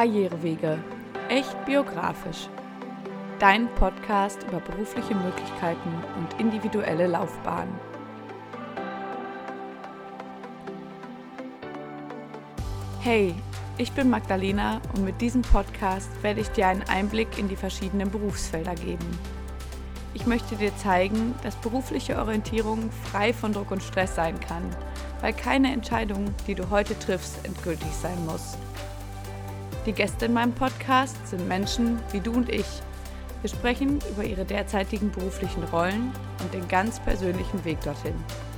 Karrierewege. Echt biografisch. Dein Podcast über berufliche Möglichkeiten und individuelle Laufbahnen. Hey, ich bin Magdalena und mit diesem Podcast werde ich dir einen Einblick in die verschiedenen Berufsfelder geben. Ich möchte dir zeigen, dass berufliche Orientierung frei von Druck und Stress sein kann, weil keine Entscheidung, die du heute triffst, endgültig sein muss. Die Gäste in meinem Podcast sind Menschen wie du und ich. Wir sprechen über ihre derzeitigen beruflichen Rollen und den ganz persönlichen Weg dorthin.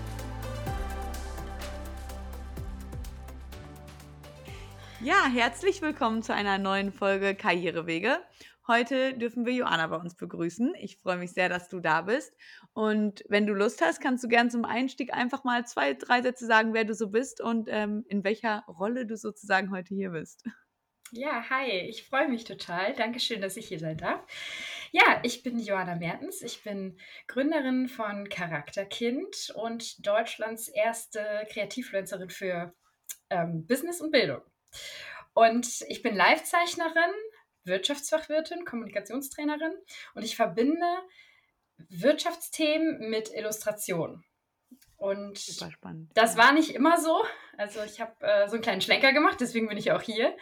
Ja, herzlich willkommen zu einer neuen Folge Karrierewege. Heute dürfen wir Joanna bei uns begrüßen. Ich freue mich sehr, dass du da bist. Und wenn du Lust hast, kannst du gerne zum Einstieg einfach mal 2, 3 Sätze sagen, wer du so bist und in welcher Rolle du sozusagen heute hier bist. Ja, hi, ich freue mich total. Dankeschön, dass ich hier sein darf. Ja, ich bin Joanna Mertens. Ich bin Gründerin von Charakterkind und Deutschlands erste Kreativfluencerin für Business und Bildung. Und ich bin Livezeichnerin, Wirtschaftsfachwirtin, Kommunikationstrainerin und ich verbinde Wirtschaftsthemen mit Illustration. Und Super spannend. das war nicht immer so. Also ich habe so einen kleinen Schlenker gemacht, deswegen bin ich auch hier.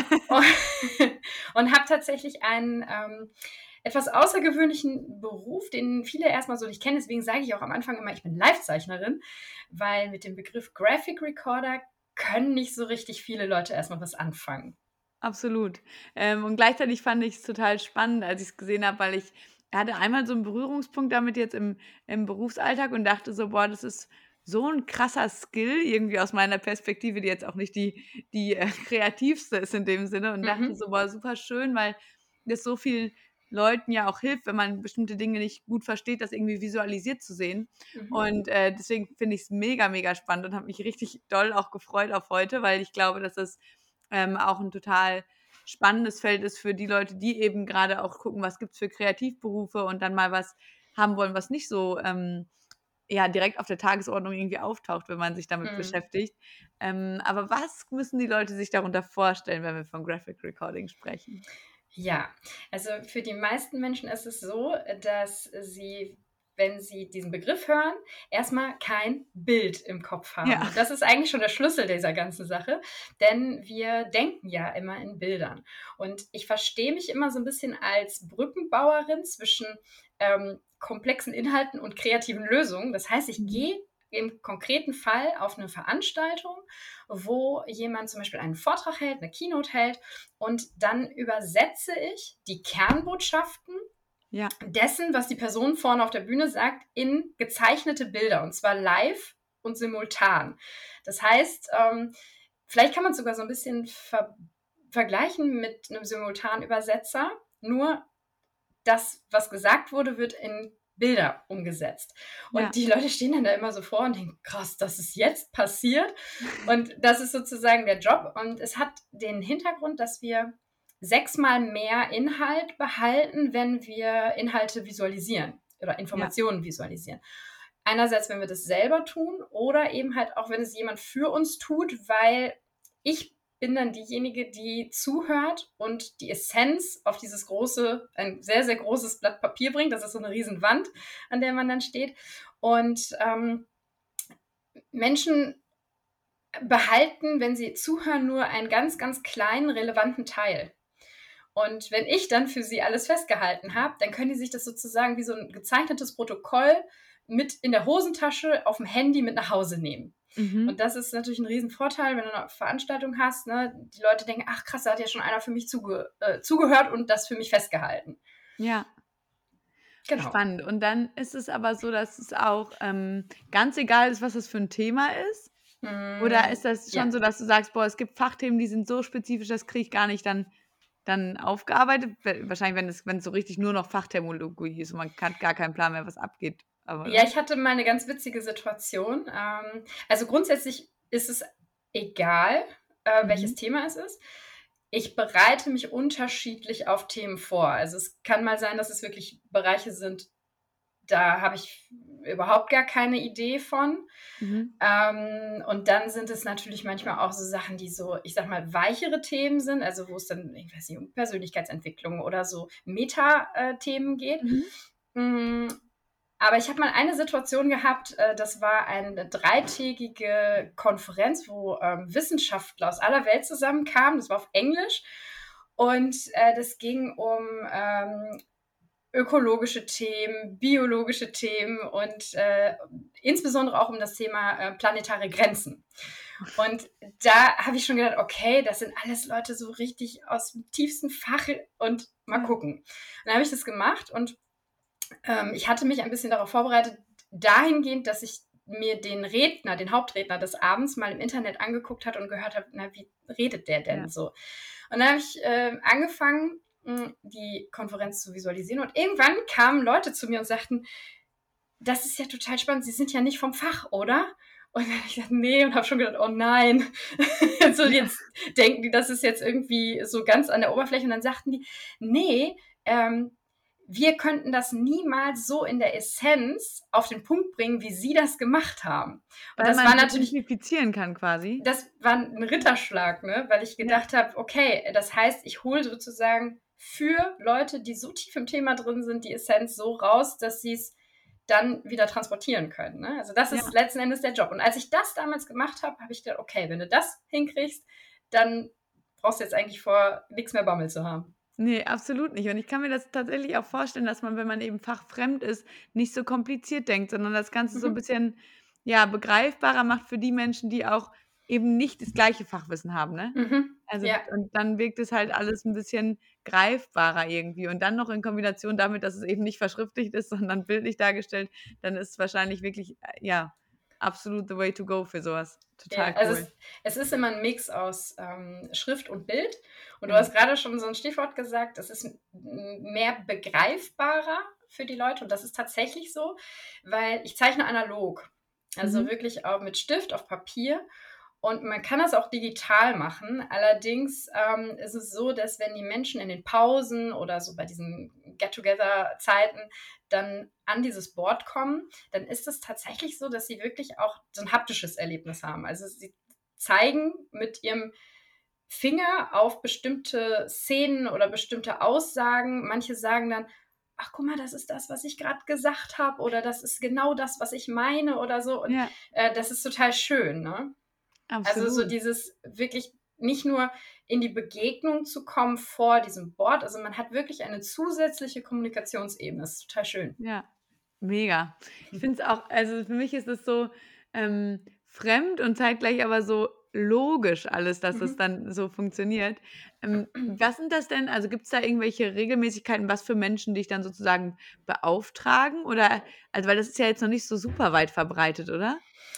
Und habe tatsächlich einen etwas außergewöhnlichen Beruf, den viele erstmal so nicht kennen. Deswegen sage ich auch am Anfang immer, ich bin Livezeichnerin, weil mit dem Begriff Graphic Recorder können nicht so richtig viele Leute erstmal was anfangen. Absolut. Und gleichzeitig fand ich es total spannend, als ich es gesehen habe, weil ich hatte einmal so einen Berührungspunkt damit jetzt im Berufsalltag und dachte so: „Boah, das ist so ein krasser Skill“, irgendwie aus meiner Perspektive, die jetzt auch nicht die kreativste ist in dem Sinne und dachte so: „Boah, super schön“, weil das so vielen Leuten ja auch hilft, wenn man bestimmte Dinge nicht gut versteht, das irgendwie visualisiert zu sehen. Und, deswegen finde ich es mega, mega spannend und habe mich richtig doll auch gefreut auf heute, weil ich glaube, dass das auch ein total spannendes Feld ist für die Leute, die eben gerade auch gucken, was gibt's für Kreativberufe und dann mal was haben wollen, was nicht so, ja, direkt auf der Tagesordnung irgendwie auftaucht, wenn man sich damit beschäftigt. Aber was müssen die Leute sich darunter vorstellen, wenn wir von Graphic Recording sprechen? Ja, also für die meisten Menschen ist es so, dass sie, wenn sie diesen Begriff hören, erstmal kein Bild im Kopf haben. Ja. Und das ist eigentlich schon der Schlüssel dieser ganzen Sache, denn wir denken ja immer in Bildern. Und ich verstehe mich immer so ein bisschen als Brückenbauerin zwischen komplexen Inhalten und kreativen Lösungen. Das heißt, ich gehe im konkreten Fall auf eine Veranstaltung, wo jemand zum Beispiel einen Vortrag hält, eine Keynote hält und dann übersetze ich die Kernbotschaften Ja. dessen, was die Person vorne auf der Bühne sagt, in gezeichnete Bilder und zwar live und simultan. Das heißt, vielleicht kann man es sogar so ein bisschen vergleichen mit einem Simultanübersetzer, nur das, was gesagt wurde, wird in Bilder umgesetzt. Ja. Und die Leute stehen dann da immer so vor und denken, krass, das ist jetzt passiert. Und das ist sozusagen der Job. Und es hat den Hintergrund, dass wir 6-mal mehr Inhalt behalten, wenn wir Inhalte visualisieren oder Informationen visualisieren. Einerseits, wenn wir das selber tun oder eben halt auch, wenn es jemand für uns tut, weil ich bin dann diejenige, die zuhört und die Essenz auf dieses große, ein sehr, sehr großes Blatt Papier bringt. Das ist so eine Riesenwand, an der man dann steht. Und Menschen behalten, wenn sie zuhören, nur einen ganz, ganz kleinen, relevanten Teil. Und wenn ich dann für sie alles festgehalten habe, dann können die sich das sozusagen wie so ein gezeichnetes Protokoll mit in der Hosentasche auf dem Handy mit nach Hause nehmen. Und das ist natürlich ein Riesenvorteil, wenn du eine Veranstaltung hast. Ne? Die Leute denken, ach krass, da hat ja schon einer für mich zugehört und das für mich festgehalten. Ja. Genau. Spannend. Und dann ist es aber so, dass es auch, ganz egal ist, was das für ein Thema ist? Oder ist das schon Ja. so, dass du sagst: „Boah, es gibt Fachthemen, die sind so spezifisch, das kriege ich gar nicht dann aufgearbeitet?“ Wahrscheinlich, wenn es so richtig nur noch Fachterminologie ist und man hat gar keinen Plan mehr, was abgeht, aber Ja, oder? ich hatte mal eine ganz witzige Situation. Also grundsätzlich ist es egal, welches Mhm. Thema es ist. Ich bereite mich unterschiedlich auf Themen vor. Also es kann mal sein, dass es wirklich Bereiche sind, da habe ich überhaupt gar keine Idee von. Mhm. Und dann sind es natürlich manchmal auch so Sachen, die so, ich sag mal, weichere Themen sind, also wo es dann, ich weiß nicht, um Persönlichkeitsentwicklung oder so Meta-Themen geht. Mhm. Mm, aber ich habe mal eine Situation gehabt, das war eine dreitägige Konferenz, wo Wissenschaftler aus aller Welt zusammenkamen. Das war auf Englisch. Und das ging um ökologische Themen, biologische Themen und insbesondere auch um das Thema planetare Grenzen. Und da habe ich schon gedacht, okay, das sind alles Leute so richtig aus dem tiefsten Fach und mal Ja. gucken. Und dann habe ich das gemacht und ich hatte mich ein bisschen darauf vorbereitet, dahingehend, dass ich mir den Redner, den Hauptredner des Abends mal im Internet angeguckt hat und gehört habe, na, wie redet der denn Ja. so? Und dann habe ich angefangen, die Konferenz zu visualisieren und irgendwann kamen Leute zu mir und sagten, das ist ja total spannend, Sie sind ja nicht vom Fach, oder? Und dann habe ich gesagt, nee, und habe schon gedacht, oh nein. So, jetzt denken die, das ist jetzt irgendwie so ganz an der Oberfläche. Und dann sagten die, nee, wir könnten das niemals so in der Essenz auf den Punkt bringen, wie Sie das gemacht haben. Und Weil das war man natürlich, simplifizieren kann quasi. das war ein Ritterschlag, ne? Weil ich Ja. gedacht habe, okay, das heißt, ich hole sozusagen für Leute, die so tief im Thema drin sind, die Essenz so raus, dass sie es dann wieder transportieren können. Ne? Also das Ja. ist letzten Endes der Job. Und als ich das damals gemacht habe, habe ich gedacht, okay, wenn du das hinkriegst, dann brauchst du jetzt eigentlich vor nichts mehr Bammel zu haben. Ne, absolut nicht. Und ich kann mir das tatsächlich auch vorstellen, dass man, wenn man eben fachfremd ist, nicht so kompliziert denkt, sondern das Ganze so 'n Mhm. bisschen, ja, begreifbarer macht für die Menschen, die auch eben nicht das gleiche Fachwissen haben, ne? Mhm. Also, Ja. und dann wirkt es halt alles 'n bisschen greifbarer irgendwie. Und dann noch in Kombination damit, dass es eben nicht verschriftlicht ist, sondern bildlich dargestellt, dann ist es wahrscheinlich wirklich, ja, absolut the way to go für so was. Ja, Total also cool. es ist immer ein Mix aus Schrift und Bild. Und du Ja. hast gerade schon so ein Stichwort gesagt, es ist mehr begreifbarer für die Leute. Und das ist tatsächlich so, weil ich zeichne analog. Also Mhm. wirklich auch mit Stift auf Papier. Und man kann das auch digital machen. Allerdings ist es so, dass wenn die Menschen in den Pausen oder so bei diesen Get-Together-Zeiten dann an dieses Board kommen, dann ist es tatsächlich so, dass sie wirklich auch so ein haptisches Erlebnis haben. Also sie zeigen mit ihrem Finger auf bestimmte Szenen oder bestimmte Aussagen. Manche sagen dann, ach guck mal, das ist das, was ich gerade gesagt habe, oder das ist genau das, was ich meine oder so. Und Ja, das ist total schön, ne? Also so absolut. dieses wirklich nicht nur in die Begegnung zu kommen vor diesem Board, also man hat wirklich eine zusätzliche Kommunikationsebene. Das ist total schön. Ja, mega. Ich finde es auch, also, für mich ist es so, fremd und zeitgleich aber so logisch alles, dass es Mhm. dann so funktioniert. Was sind das denn, also, gibt's da irgendwelche Regelmäßigkeiten, was für Menschen dich dann sozusagen beauftragen? Oder, also, weil das ist ja jetzt noch nicht so super weit verbreitet, oder?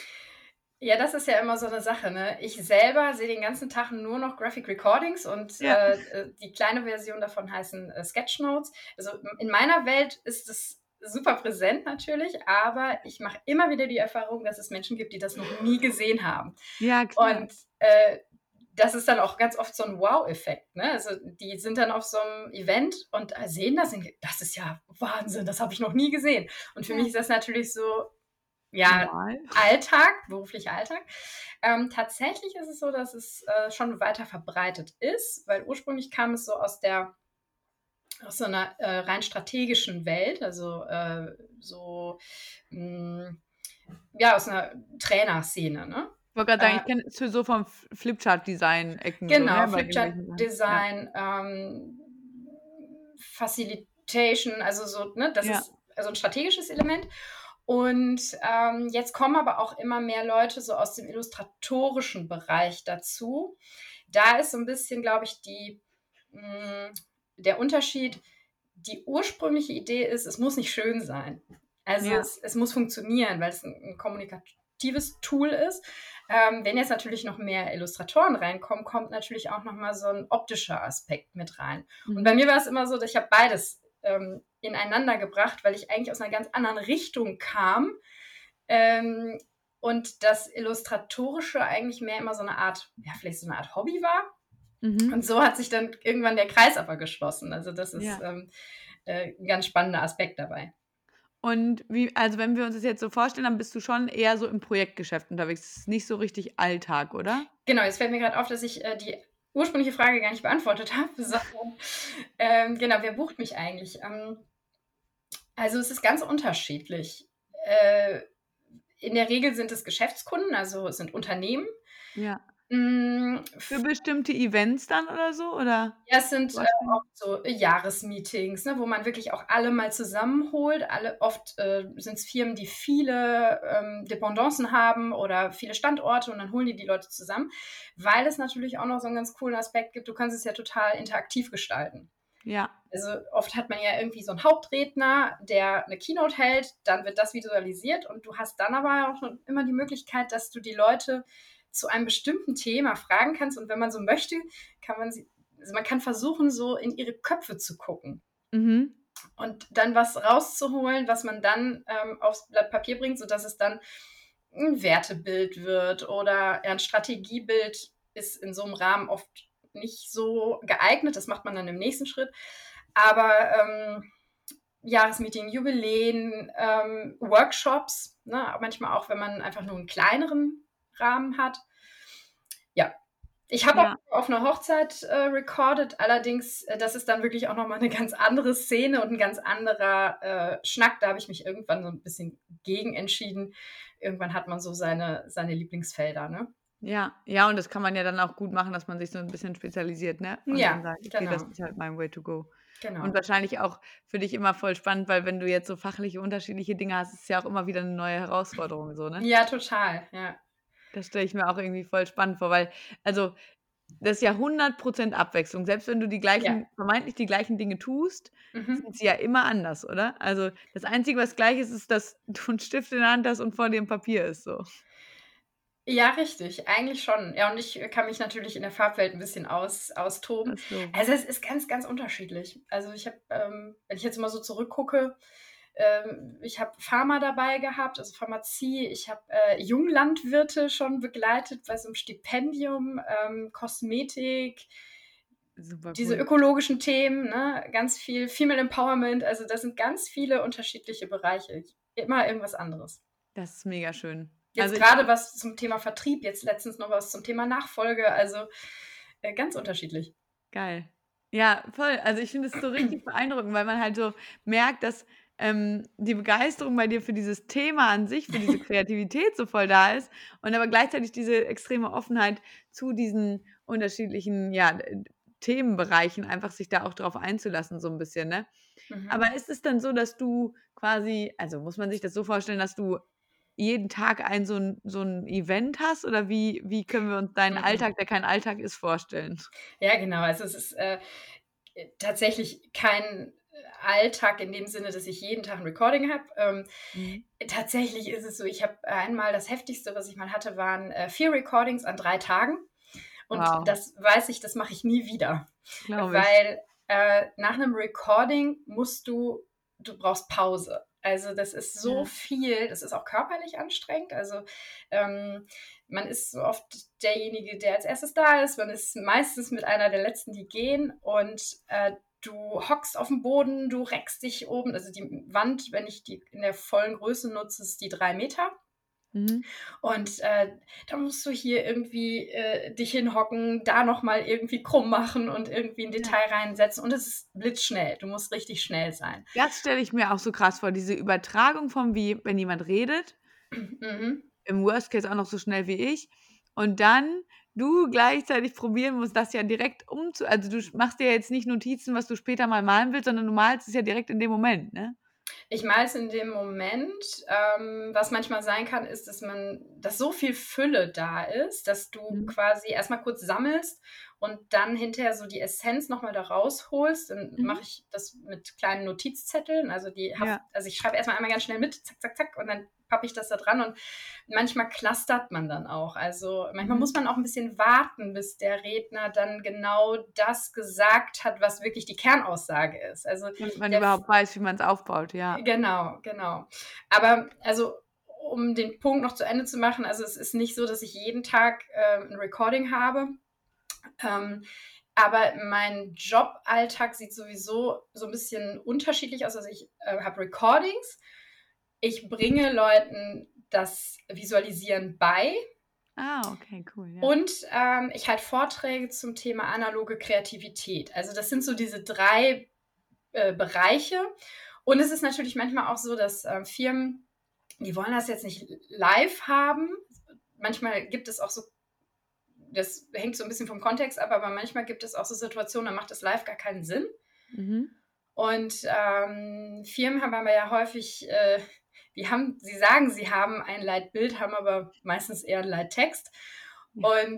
Ja, das ist ja immer so eine Sache, ne? Ich selber sehe den ganzen Tag nur noch Graphic Recordings und Ja, die kleine Version davon heißen Sketchnotes. Also, in meiner Welt ist es super präsent natürlich, aber ich mache immer wieder die Erfahrung, dass es Menschen gibt, die das noch nie gesehen haben. ja, klar. Und das ist dann auch ganz oft so ein Wow-Effekt, ne? Also, die sind dann auf so einem Event und sehen das und denken: „Das ist ja Wahnsinn, das habe ich noch nie gesehen.“ Und für mich Ja, ist das natürlich so, ja, normal. Alltag, beruflicher Alltag. Tatsächlich ist es so, dass es schon weiter verbreitet ist, weil ursprünglich kam es so aus so einer rein strategischen Welt, also so, mh, ja, aus einer Trainerszene, ne? Ich wollte grad sagen, Äh, ich kenne es so vom Flipchart-Design-Ecken so, genau, ne, bei irgendwelchen Sachen. Ja, Flipchart-Design, Facilitation, also so, ne, das ja. ist also ein strategisches Element. Und jetzt kommen aber auch immer mehr Leute so aus dem illustratorischen Bereich dazu. Da ist so ein bisschen, glaube ich, der Unterschied. Die ursprüngliche Idee ist, es muss nicht schön sein. Also Ja. es muss funktionieren, weil es ein kommunikatives Tool ist. Wenn jetzt natürlich noch mehr Illustratoren reinkommen, kommt natürlich auch noch mal so ein optischer Aspekt mit rein. Und bei Mhm. mir war es immer so, dass ich habe beides ineinander gebracht, weil ich eigentlich aus einer ganz anderen Richtung kam. Ähm, und das Illustratorische eigentlich mehr immer so eine Art, ja, vielleicht so eine Art Hobby war. Mhm. Und so hat sich dann irgendwann der Kreis aber geschlossen. Also das ist Ja. 'n ganz spannender Aspekt dabei. Und also, wenn wir uns das jetzt so vorstellen, dann bist du schon eher so im Projektgeschäft unterwegs. Das ist nicht so richtig Alltag, oder? Genau, jetzt fällt mir gerade auf, dass ich, die ursprüngliche Frage gar nicht beantwortet habe, sondern, genau, wer bucht mich eigentlich? Also, es ist ganz unterschiedlich. Äh, in der Regel sind es Geschäftskunden, also es sind Unternehmen. Ja. Für F bestimmte Events dann oder so, oder? Ja, es sind, Vorstellen? oft so Jahresmeetings, ne, wo man wirklich auch alle mal zusammenholt. Oft, sind's Firmen, die viele, Dependancen haben oder viele Standorte und dann holen die Leute zusammen, weil es natürlich auch noch so einen ganz coolen Aspekt gibt, du kannst es ja total interaktiv gestalten. Ja. Also, oft hat man ja irgendwie so einen Hauptredner, der eine Keynote hält, dann wird das visualisiert und du hast dann aber auch schon immer die Möglichkeit, dass du die Leute zu einem bestimmten Thema fragen kannst und wenn man so möchte, kann man sie also, man kann versuchen, so in ihre Köpfe zu gucken Mhm. und dann was rauszuholen, was man dann, aufs Blatt Papier bringt, sodass es dann ein Wertebild wird oder ja 'n Strategiebild ist in so einem Rahmen oft nicht so geeignet. Das macht man dann im nächsten Schritt. Aber, Jahresmeeting, Jubiläen, Workshops, ne, manchmal auch, wenn man einfach nur einen kleineren Rahmen hat. Ja, ich habe auch Ja. auf einer Hochzeit, recorded, allerdings, das ist dann wirklich auch noch mal 'ne ganz andere Szene und ein ganz anderer, Schnack. Da habe ich mich irgendwann so ein bisschen gegen entschieden. Irgendwann hat man so seine Lieblingsfelder, ne? Ja. Ja, und das kann man ja dann auch gut machen, dass man sich so 'n bisschen spezialisiert, ne? Und dann Ja, sagt: „Okay, das genau, ist halt mein way to go.“ Und genau. wahrscheinlich auch für dich immer voll spannend, weil wenn du jetzt so fachliche unterschiedliche Dinge hast, ist es ja auch immer wieder 'ne neue Herausforderung so, ne? Ja, total, ja. Das stelle ich mir auch irgendwie voll spannend vor, weil also, das ist ja 100% Abwechslung. Selbst wenn du die Ja, gleichen vermeintlich die gleichen Dinge tust, mhm. sind sie ja immer anders, oder? Also, das Einzige, was gleich ist, ist, dass du 'n Stift in der Hand hast und vor dir 'n Papier ist so. Ja, richtig, eigentlich schon. Ja, und ich kann mich natürlich in der Farbwelt 'n bisschen austoben. Ach so. Also, es ist ganz, ganz unterschiedlich. Also, ich habe, wenn ich jetzt mal so zurückgucke, ich habe Pharma dabei gehabt, also Pharmazie. Ich habe, Junglandwirte schon begleitet bei so 'nem Stipendium, Kosmetik, Super diese cool. ökologischen Themen, ne, ganz viel Female Empowerment. Also, das sind ganz viele unterschiedliche Bereiche. Immer irgendwas anderes. Das ist mega schön. Jetzt Also, ich gerade was zum Thema Vertrieb, jetzt letztens noch was zum Thema Nachfolge, also, ganz unterschiedlich. geil. Ja, voll. Also, ich finde es so richtig beeindruckend, weil man halt so merkt, dass, die Begeisterung bei dir für dieses Thema an sich, für diese Kreativität so voll da ist und aber gleichzeitig diese extreme Offenheit zu diesen unterschiedlichen, ja, Themenbereichen, einfach sich da auch drauf einzulassen so 'n bisschen, ne? Mhm, Aber ist es dann so, dass du quasi also, muss man sich das so vorstellen, dass du jeden Tag so 'n Event hast oder wie können wir uns deinen mhm. Alltag, der kein Alltag ist, vorstellen? Ja, genau. Also, es ist, tatsächlich kein Alltag in dem Sinne, dass ich jeden Tag 'n Recording habe. Mhm. Tatsächlich ist es so, ich habe einmal das Heftigste, was ich mal hatte, waren, 4 Recordings an 3 Tagen und Wow, das weiß ich, das mache ich nie wieder, glaube ich. weil, nach 'nem Recording du brauchst Pause. Also, das ist so Ja. viel, das ist auch körperlich anstrengend. Also, ähm, man ist so oft derjenige, der als Erstes da ist. Man ist meistens mit einer der Letzten, die gehen und, du hockst aufm Boden, du reckst dich oben also, die Wand, wenn ich die in der vollen Größe nutze, ist die 3 Meter. Mhm. Und, da musst du hier irgendwie, dich hinhocken, da noch mal irgendwie krumm machen und irgendwie 'n Ja. Detail reinsetzen und es ist blitzschnell. Du musst richtig schnell sein. Das stelle ich mir auch so krass vor, diese Übertragung von wie wenn jemand redet, Mhm. im Worst Case auch noch so schnell wie ich und dann du gleichzeitig probieren musst, das ja direkt also, du machst dir jetzt nicht Notizen, was du später mal malen willst, sondern du malst es ja direkt in dem Moment, ne? Ich male es in dem Moment. Was manchmal sein kann, ist, dass so viel Fülle da ist, dass du Mhm. quasi erst mal kurz sammelst und dann hinterher so die Essenz noch mal da rausholst. Dann Mhm. mache ich das mit kleinen Notizzetteln. Ja. Also, ich schreibe erst mal einmal ganz schnell mit, zack, zack, zack, und dann pappe ich das da dran und manchmal clustert man dann auch. Also, manchmal muss Mhm. man auch ein bisschen warten, bis der Redner dann genau das gesagt hat, was wirklich die Kernaussage ist. Also, Damit man der überhaupt weiß, wie man's aufbaut, ja. Genau, genau. Aber also, um den Punkt noch zu Ende zu machen, also, es ist nicht so, dass ich jeden Tag, 'n Recording habe, ähm, aber mein Joballtag sieht sowieso so ein bisschen unterschiedlich aus. Also, ich, habe Recordings Ich bringe Leuten das Visualisieren bei Okay, cool, ja. und ich halte Vorträge zum Thema analoge Kreativität. Also das sind so diese 3 Bereiche. Und es ist natürlich manchmal auch so, dass Firmen, die wollen das jetzt nicht live haben. Manchmal gibt es auch so, das hängt so ein bisschen vom Kontext ab, aber manchmal gibt es auch so Situationen, da macht es live gar keinen Sinn. Mhm. Und Firmen haben aber ja häufig, sie sagen, sie haben ein Leitbild, haben aber meistens eher einen Leittext. Ja. Und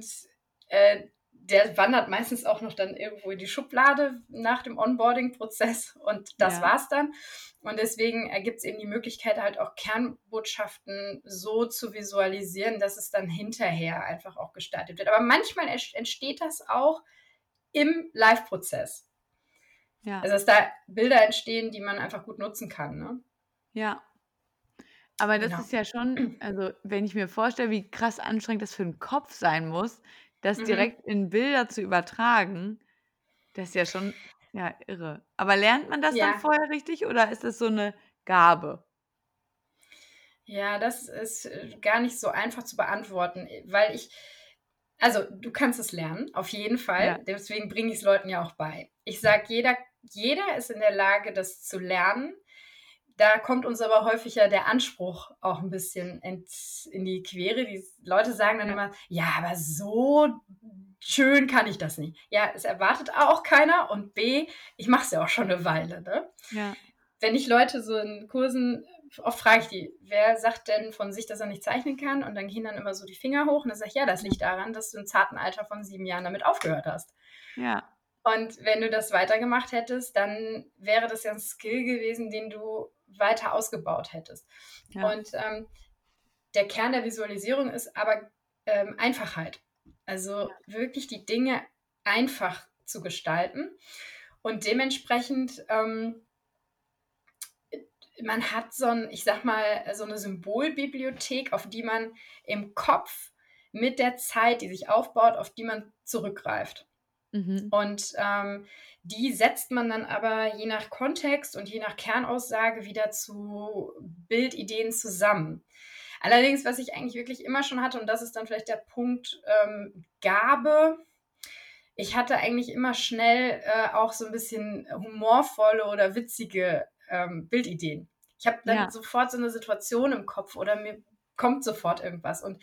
der wandert meistens auch noch dann irgendwo in die Schublade nach dem Onboarding-Prozess und das Ja. war's dann. Und deswegen ergibt es eben die Möglichkeit, halt auch Kernbotschaften so zu visualisieren, dass es dann hinterher einfach auch gestaltet wird. Aber manchmal entsteht das auch im Live-Prozess. Ja. Also, dass da Bilder entstehen, die man einfach gut nutzen kann, ne? Ja. Aber das Genau. ist ja schon, also, wenn ich mir vorstelle, wie krass anstrengend das für 'n Kopf sein muss, das Mhm. direkt in Bilder zu übertragen, das ist ja schon, ja, irre. Aber lernt man das dann Ja. vorher richtig oder ist das so 'ne Gabe? Ja, das ist, gar nicht so einfach zu beantworten, weil also, du kannst es lernen, auf jeden Ja. Fall. Deswegen bringe ich's Leuten ja auch bei. Ich sage, jeder ist in der Lage, das zu lernen. Da kommt uns aber häufig ja der Anspruch auch ein bisschen in die Quere. Die Leute sagen dann Ja. immer: „Ja, aber so schön kann ich das nicht.“ Ja, es erwartet A auch keiner und B, ich mache es ja auch schon eine Weile, ne? Ja. Wenn ich Leute so in Kursen, oft frage ich die: „Wer sagt denn von sich, dass er nicht zeichnen kann?“ Und dann gehen dann immer so die Finger hoch und dann sage ich: „Ja, das Ja. liegt daran, dass du im zarten Alter von 7 Jahren damit aufgehört hast.“ Ja. Und wenn du das weitergemacht hättest, dann wäre das ja 'n Skill gewesen, den du weiter ausgebaut hättest. Ja. Und der Kern der Visualisierung ist aber Einfachheit. Also wirklich die Dinge einfach zu gestalten. Und dementsprechend, man hat so ein, ich sag mal, so eine Symbolbibliothek, auf die man im Kopf mit der Zeit, die sich aufbaut, auf die man zurückgreift. Mhm. Und die setzt man dann aber je nach Kontext und je nach Kernaussage wieder zu Bildideen zusammen. Allerdings, was ich eigentlich wirklich immer schon hatte, und das ist dann vielleicht der Punkt Gabe, ich hatte eigentlich immer schnell auch so ein bisschen humorvolle oder witzige Bildideen. Ich habe dann Ja. sofort so eine Situation im Kopf oder mir kommt sofort irgendwas. Und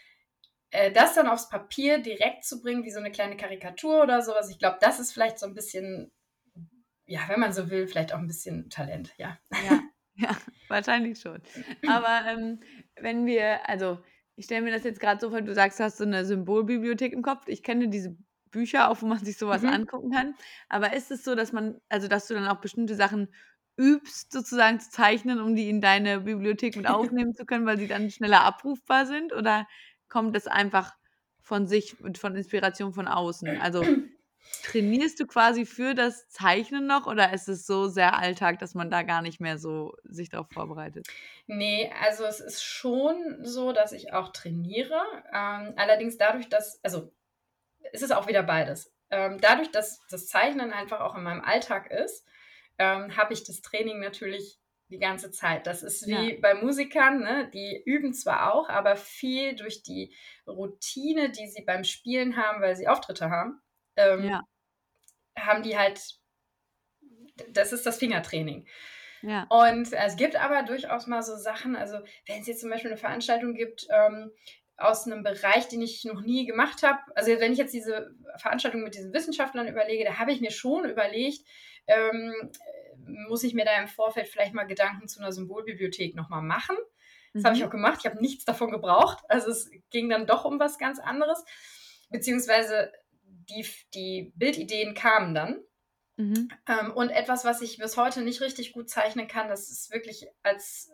das dann aufs Papier direkt zu bringen, wie so eine kleine Karikatur oder sowas, ich glaube, das ist vielleicht so ein bisschen, ja, wenn man so will, vielleicht auch ein bisschen Talent, ja. Ja, ja, wahrscheinlich schon. Aber, wenn wir, also, ich stelle mir das jetzt grad so vor, du sagst, du hast so 'ne Symbolbibliothek im Kopf. Ich kenne diese Bücher, auch wo man sich so was Mhm. angucken kann. Aber ist es so, dass man, also, dass du dann auch bestimmte Sachen übst, sozusagen zu zeichnen, um die in deine Bibliothek mit aufnehmen zu können, weil sie dann schneller abrufbar sind? Oder kommt das einfach von sich und von Inspiration von außen? Also, trainierst du quasi für das Zeichnen noch oder ist es so sehr Alltag, dass man da gar nicht mehr so sich drauf vorbereitet? Ne, also, es ist schon so, dass ich auch trainiere, allerdings dadurch, dass, also, es ist auch wieder beides. Dadurch, dass das Zeichnen einfach auch in meinem Alltag ist, habe ich das Training natürlich die ganze Zeit. Das ist Ja, wie bei Musikern, ne? Die üben zwar auch, aber viel durch die Routine, die sie beim Spielen haben, weil sie Auftritte haben, ja, haben die halt, das ist das Fingertraining. ja, Und es gibt aber durchaus mal so Sachen, also wenn es jetzt zum Beispiel eine Veranstaltung gibt, aus einem Bereich, den ich noch nie gemacht habe, also wenn ich jetzt diese Veranstaltung mit diesen Wissenschaftlern überlege, da habe ich mir schon überlegt, muss ich mir da im Vorfeld vielleicht mal Gedanken zu einer Symbolbibliothek noch mal machen? Das habe ich mhm, auch gemacht. Ich habe nichts davon gebraucht. Also, es ging dann doch um was ganz anderes, beziehungsweise die Bildideen kamen dann. mhm. Und etwas, was ich bis heute nicht richtig gut zeichnen kann, das ist wirklich als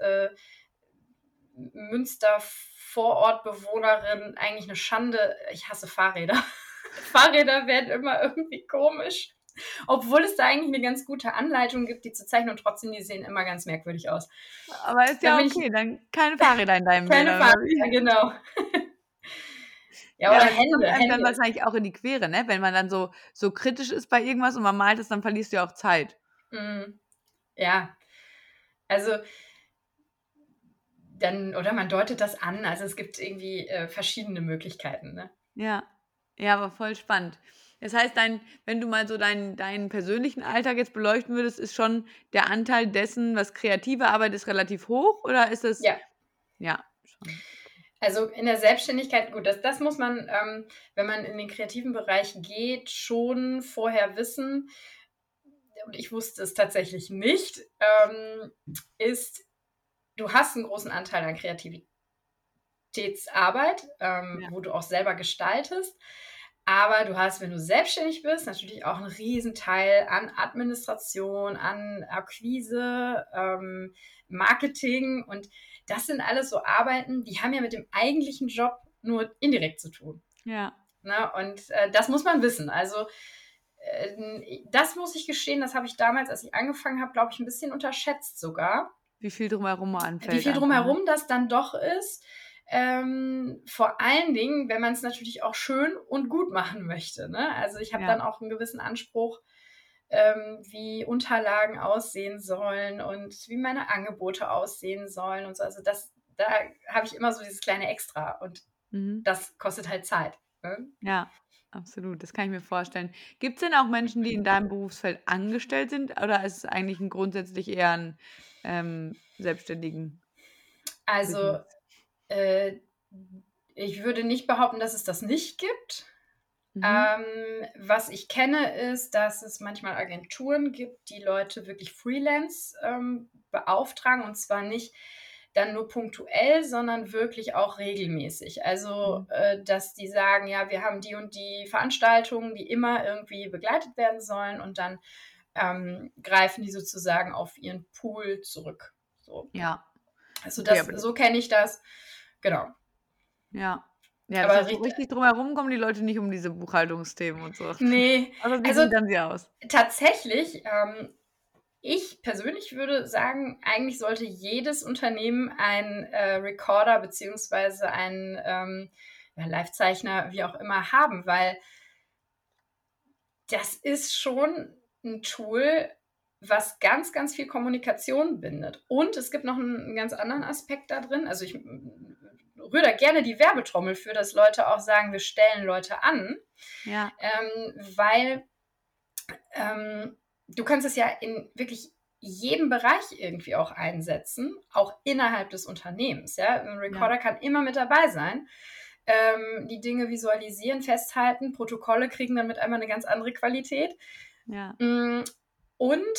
Münster-Vorortbewohnerin eigentlich eine Schande. Ich hasse Fahrräder. Fahrräder werden immer irgendwie komisch, obwohl es da eigentlich eine ganz gute Anleitung gibt, die zu zeichnen, und trotzdem, die sehen immer ganz merkwürdig aus. Aber ist Dann ja bin ich okay, dann keine Fahrräder in deinen keine Bildern, oder Fahrräder, wie? genau. Ja, Ja, oder aber es kommt Hände. einem dann Hände. wahrscheinlich auch in die Quere, ne? Wenn man dann so kritisch ist bei irgendwas und man malt es, dann verlierst du ja auch Zeit. Mhm. Ja, also dann, oder man deutet das an. Also es gibt irgendwie verschiedene Möglichkeiten. Ne? Ja. Ja, aber voll spannend. Das heißt, wenn du mal so deinen persönlichen Alltag jetzt beleuchten würdest, ist schon der Anteil dessen, was kreative Arbeit ist, relativ hoch oder ist es Ja, ja, schon. also in der Selbstständigkeit, gut, das muss man, wenn man in den kreativen Bereich geht, schon vorher wissen, und ich wusste es tatsächlich nicht, ist, du hast einen großen Anteil an Kreativitätsarbeit, Ja, wo du auch selber gestaltest. Aber du hast, wenn du selbstständig bist, natürlich auch einen Riesenteil an Administration, an Akquise, Marketing. Und das sind alles so Arbeiten, die haben ja mit dem eigentlichen Job nur indirekt zu tun. ja. Ne? Und das muss man wissen. Also das muss ich gestehen, das habe ich damals, als ich angefangen habe, glaube ich, ein bisschen unterschätzt sogar, Wie viel drumherum wie anfällt viel einfach, ne? drumherum das dann doch ist. Vor allen Dingen, wenn man es natürlich auch schön und gut machen möchte. Ne? Also ich habe dann Ja. auch einen gewissen Anspruch, wie Unterlagen aussehen sollen und wie meine Angebote aussehen sollen und so. Also da habe ich immer so dieses kleine Extra und Mhm. das kostet halt Zeit. Ne? Ja, absolut, das kann ich mir vorstellen. Gibt's denn auch Menschen, die in deinem Berufsfeld angestellt sind oder ist es eigentlich 'n grundsätzlich eher 'n, selbstständigen Also Business? äh, ich würde nicht behaupten, dass es das nicht gibt. Mhm. Was ich kenne, ist, dass es manchmal Agenturen gibt, die Leute wirklich Freelance beauftragen, und zwar nicht dann nur punktuell, sondern wirklich auch regelmäßig. Also, Mhm. dass die sagen, ja, wir haben die und die Veranstaltungen, die immer irgendwie begleitet werden sollen, und dann greifen die sozusagen auf ihren Pool zurück. So, Ja, also okay, aber so kenne ich das. Genau. ja. Ja, das Aber heißt, so richtig drumherum kommen die Leute nicht um diese Buchhaltungsthemen und so. nee, Außer sie also gliedern sie aus. tatsächlich, ich persönlich würde sagen, eigentlich sollte jedes Unternehmen einen Recorder beziehungsweise einen ja, Livezeichner, wie auch immer, haben, weil das ist schon ein Tool, was ganz, ganz viel Kommunikation bindet. Und es gibt noch einen ganz anderen Aspekt da drin. Also ich rühre da gerne die Werbetrommel für, dass Leute auch sagen, wir stellen Leute an, Ja, weil du kannst es ja in wirklich jedem Bereich irgendwie auch einsetzen, auch innerhalb des Unternehmens. Ja? Ein ja, Recorder kann immer mit dabei sein. Die Dinge visualisieren, festhalten, Protokolle kriegen dann mit einmal eine ganz andere Qualität. ja, Mm, Und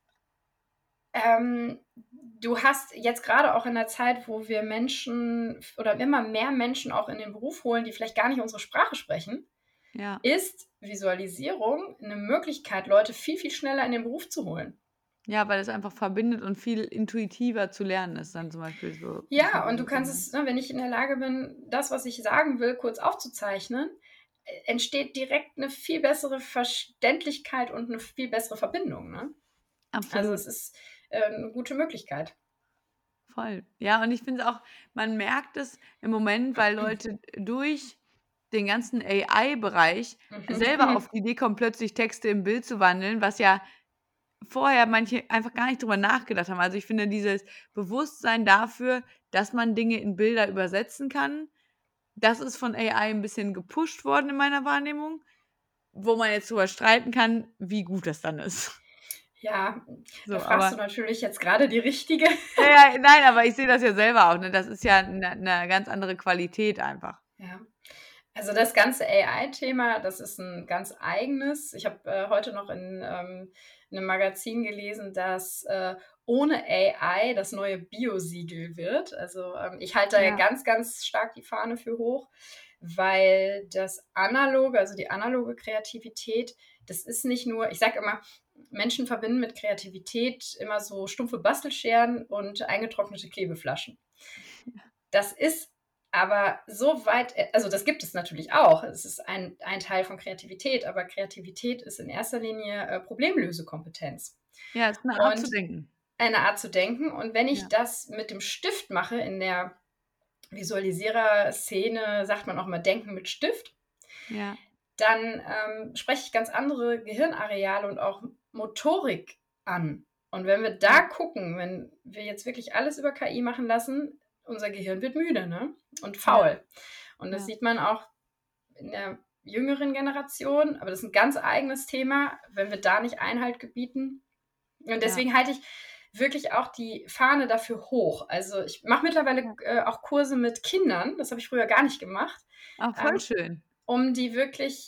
du hast jetzt gerade auch in der Zeit, wo wir Menschen oder immer mehr Menschen auch in den Beruf holen, die vielleicht gar nicht unsere Sprache sprechen, ja. ist Visualisierung eine Möglichkeit, Leute viel, viel schneller in den Beruf zu holen. Ja, weil es einfach verbindet und viel intuitiver zu lernen ist dann zum Beispiel so Ja, und du Visualisieren, kannst ne? es, ne, wenn ich in der Lage bin, das, was ich sagen will, kurz aufzuzeichnen, entsteht direkt eine viel bessere Verständlichkeit und eine viel bessere Verbindung. Ne? Also Absolut. es ist eine gute Möglichkeit. Voll. Ja, und ich finde es auch man merkt es im Moment, weil Leute durch den ganzen AI-Bereich selber auf die Idee kommen, plötzlich Texte in Bild zu wandeln, was ja vorher manche einfach gar nicht drüber nachgedacht haben. Also, ich finde dieses Bewusstsein dafür, dass man Dinge in Bilder übersetzen kann, das ist von AI 'n bisschen gepusht worden in meiner Wahrnehmung, wo man jetzt drüber streiten kann, wie gut das dann ist. Ja, da So, fragst du aber natürlich jetzt gerade die Richtige. ja, ja, nein, aber ich sehe das ja selber auch, ne? Das ist ja 'ne ganz andere Qualität einfach. Ja. Also das ganze AI-Thema, das ist ein ganz eigenes. Ich habe heute noch in 'nem Magazin gelesen, dass ohne AI das neue Biosiegel wird. Also ich halte da ja Ja, ganz, ganz stark die Fahne für hoch, weil das Analoge, also die analoge Kreativität, das ist nicht nur, ich sage immer, Menschen verbinden mit Kreativität immer so stumpfe Bastelscheren und eingetrocknete Klebeflaschen. Das ist aber so weit, also das gibt es natürlich auch. Es ist ein Teil von Kreativität, aber Kreativität ist in erster Linie Problemlösekompetenz ja, ist 'ne Art zu und denken. eine Art zu denken. Und wenn ich Ja, das mit dem Stift mache, in der Visualisierer-Szene sagt man auch mal Denken mit Stift, ja, dann spreche ich ganz andere Gehirnareale und auch Motorik an. Und wenn wir da ja, gucken, wenn wir jetzt wirklich alles über KI machen lassen, unser Gehirn wird müde, ne? Und Ja, faul. Und das ja, sieht man auch in der jüngeren Generation, aber das ist ein ganz eigenes Thema, wenn wir da nicht Einhalt gebieten. Und ja. deswegen halte ich wirklich auch die Fahne dafür hoch. Also ich mache mittlerweile Ja. auch Kurse mit Kindern, das habe ich früher gar nicht gemacht, Ah, voll ähm, schön. um die wirklich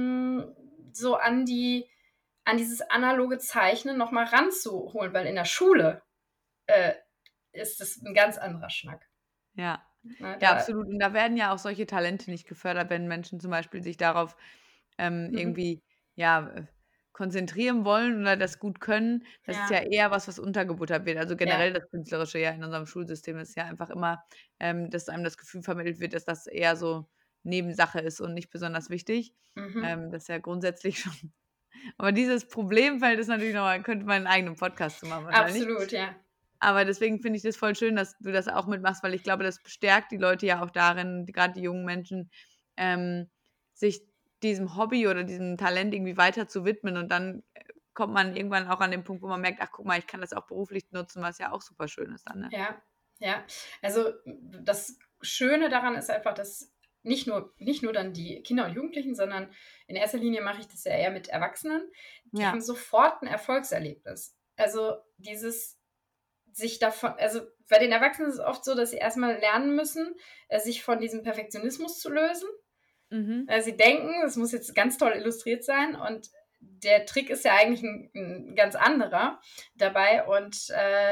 so an dieses analoge Zeichnen nochmal ranzuholen, weil in der Schule äh, ist das ein ganz anderer Schnack. Ja. Ne? Ja, Da, absolut. Und da werden ja auch solche Talente nicht gefördert, wenn Menschen zum Beispiel sich darauf, mhm. irgendwie, ja, konzentrieren wollen oder das gut können. Das ist ja Ja, eher was, was untergebuttert wird. Also, ja, generell das Künstlerische ja in unserem Schulsystem ist ja einfach immer, dass einem das Gefühl vermittelt wird, dass das eher so Nebensache ist und nicht besonders wichtig. mhm. Das ist ja grundsätzlich schon aber dieses Problemfeld ist natürlich noch mal könnte man 'n eigenen Podcast zu machen wahrscheinlich. Absolut, ja. Aber deswegen finde ich das voll schön, dass du das auch mitmachst, weil ich glaube, das bestärkt die Leute ja auch darin, grad die jungen Menschen, ähm, sich diesem Hobby oder diesem Talent irgendwie weiter zu widmen und dann, kommt man irgendwann auch an den Punkt, wo man merkt: „Ach, guck mal, ich kann das auch beruflich nutzen“, was ja auch super schön ist dann, ne? Ja, ja. Also, das Schöne daran ist einfach, dass nicht nur dann die Kinder und Jugendlichen, sondern in erster Linie mache ich das ja eher mit Erwachsenen, die haben Ja. sofort 'n Erfolgserlebnis. Also, dieses sich davon also, bei den Erwachsenen ist es oft so, dass sie erst mal lernen müssen, sich von diesem Perfektionismus zu lösen. Mhm. Sie denken, es muss jetzt ganz toll illustriert sein und der Trick ist ja eigentlich ein ganz anderer dabei und,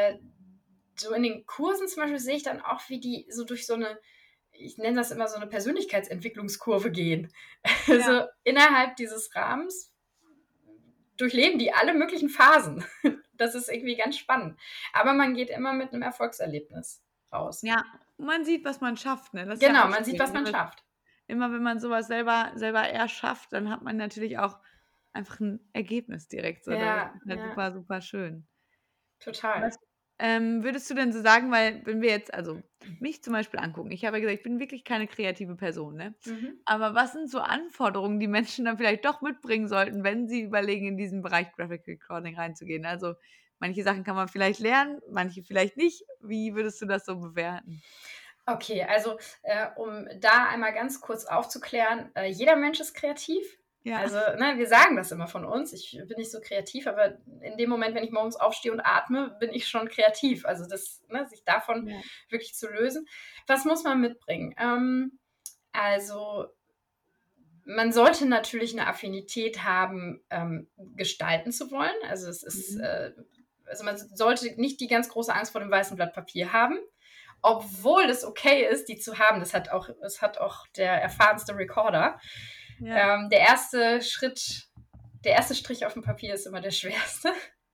so in den Kursen zum Beispiel sehe ich dann auch, wie die so durch so eine, ich nenne das immer so eine Persönlichkeitsentwicklungskurve gehen. Ja. Also, innerhalb dieses Rahmens durchleben die alle möglichen Phasen. Das ist irgendwie ganz spannend. Aber man geht immer mit einem Erfolgserlebnis raus. Ja, man sieht, was man schafft, ne? Das ist ja Genau, auch man sieht, schön, was ne? man Weil schafft. immer wenn man so was selber erschafft, dann hat man natürlich auch einfach 'n Ergebnis direkt so. Das Ja, ist halt ja, super, super schön. total. Was, würdest du denn so sagen weil wenn wir jetzt also, mich zum Beispiel angucken, ich habe ja gesagt, ich bin wirklich keine kreative Person, ne? Mhm. Aber was sind so Anforderungen, die Menschen dann vielleicht doch mitbringen sollten, wenn sie überlegen, in diesen Bereich Graphic Recording reinzugehen? Also, manche Sachen kann man vielleicht lernen, manche vielleicht nicht. Wie würdest du das so bewerten? Okay, also, um da einmal ganz kurz aufzuklären, jeder Mensch ist kreativ. Ja, Also, ne, wir sagen das immer von uns, ich bin nicht so kreativ, aber in dem Moment, wenn ich morgens aufstehe und atme, bin ich schon kreativ. Also das, ne, sich davon ja. wirklich zu lösen. Was muss man mitbringen? Also, man sollte natürlich eine Affinität haben, gestalten zu wollen. Also, es ist, Mhm. also, man sollte nicht die ganz große Angst vor dem weißen Blatt Papier haben, obwohl es okay ist, die zu haben. Das hat auch der erfahrenste Recorder. Ja. Der erste Schritt, der erste Strich auf dem Papier ist immer der schwerste.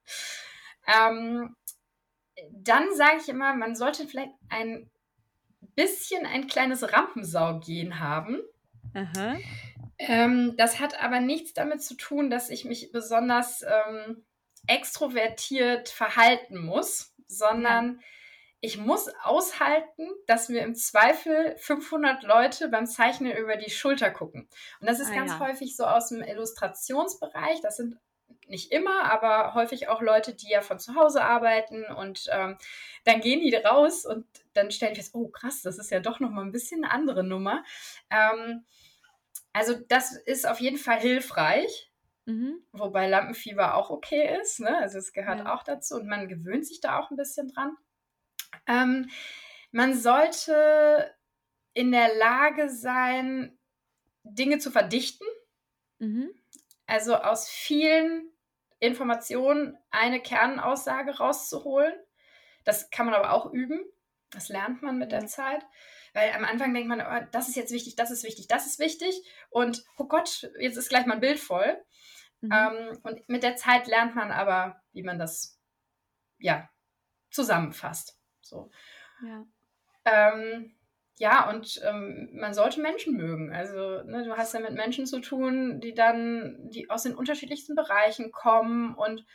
Ähm, Dann sage ich immer, man sollte vielleicht ein bisschen ein kleines Rampensau-Gen haben. Aha. Das hat aber nichts damit zu tun, dass ich mich besonders extrovertiert verhalten muss, Ja. sondern ich muss aushalten, dass mir im Zweifel 500 Leute beim Zeichnen über die Schulter gucken. Und das ist Ah ganz ja. häufig so aus dem Illustrationsbereich. Das sind nicht immer, aber häufig auch Leute, die ja von zu Hause arbeiten und dann gehen die raus und dann stellen die fest, oh krass, das ist ja doch noch mal ein bisschen eine andere Nummer. Ähm, also das ist auf jeden Fall hilfreich, Mhm. wobei Lampenfieber auch okay ist. Ne? Also es gehört Ja. auch dazu und man gewöhnt sich da auch ein bisschen dran. Ähm, Man sollte in der Lage sein, Dinge zu verdichten, Mhm. also aus vielen Informationen eine Kernaussage rauszuholen. Das kann man aber auch üben. Das lernt man mit der Ja. Zeit. Weil am Anfang denkt man, oh, das ist jetzt wichtig, das ist wichtig, das ist wichtig. Und oh Gott, jetzt ist gleich mal ein Bild voll. Mhm. Und mit der Zeit lernt man aber, wie man das ja zusammenfasst. So. Ja. Ähm, ja, und man sollte Menschen mögen. Also, ne, du hast ja mit Menschen zu tun, die aus den unterschiedlichsten Bereichen kommen. Und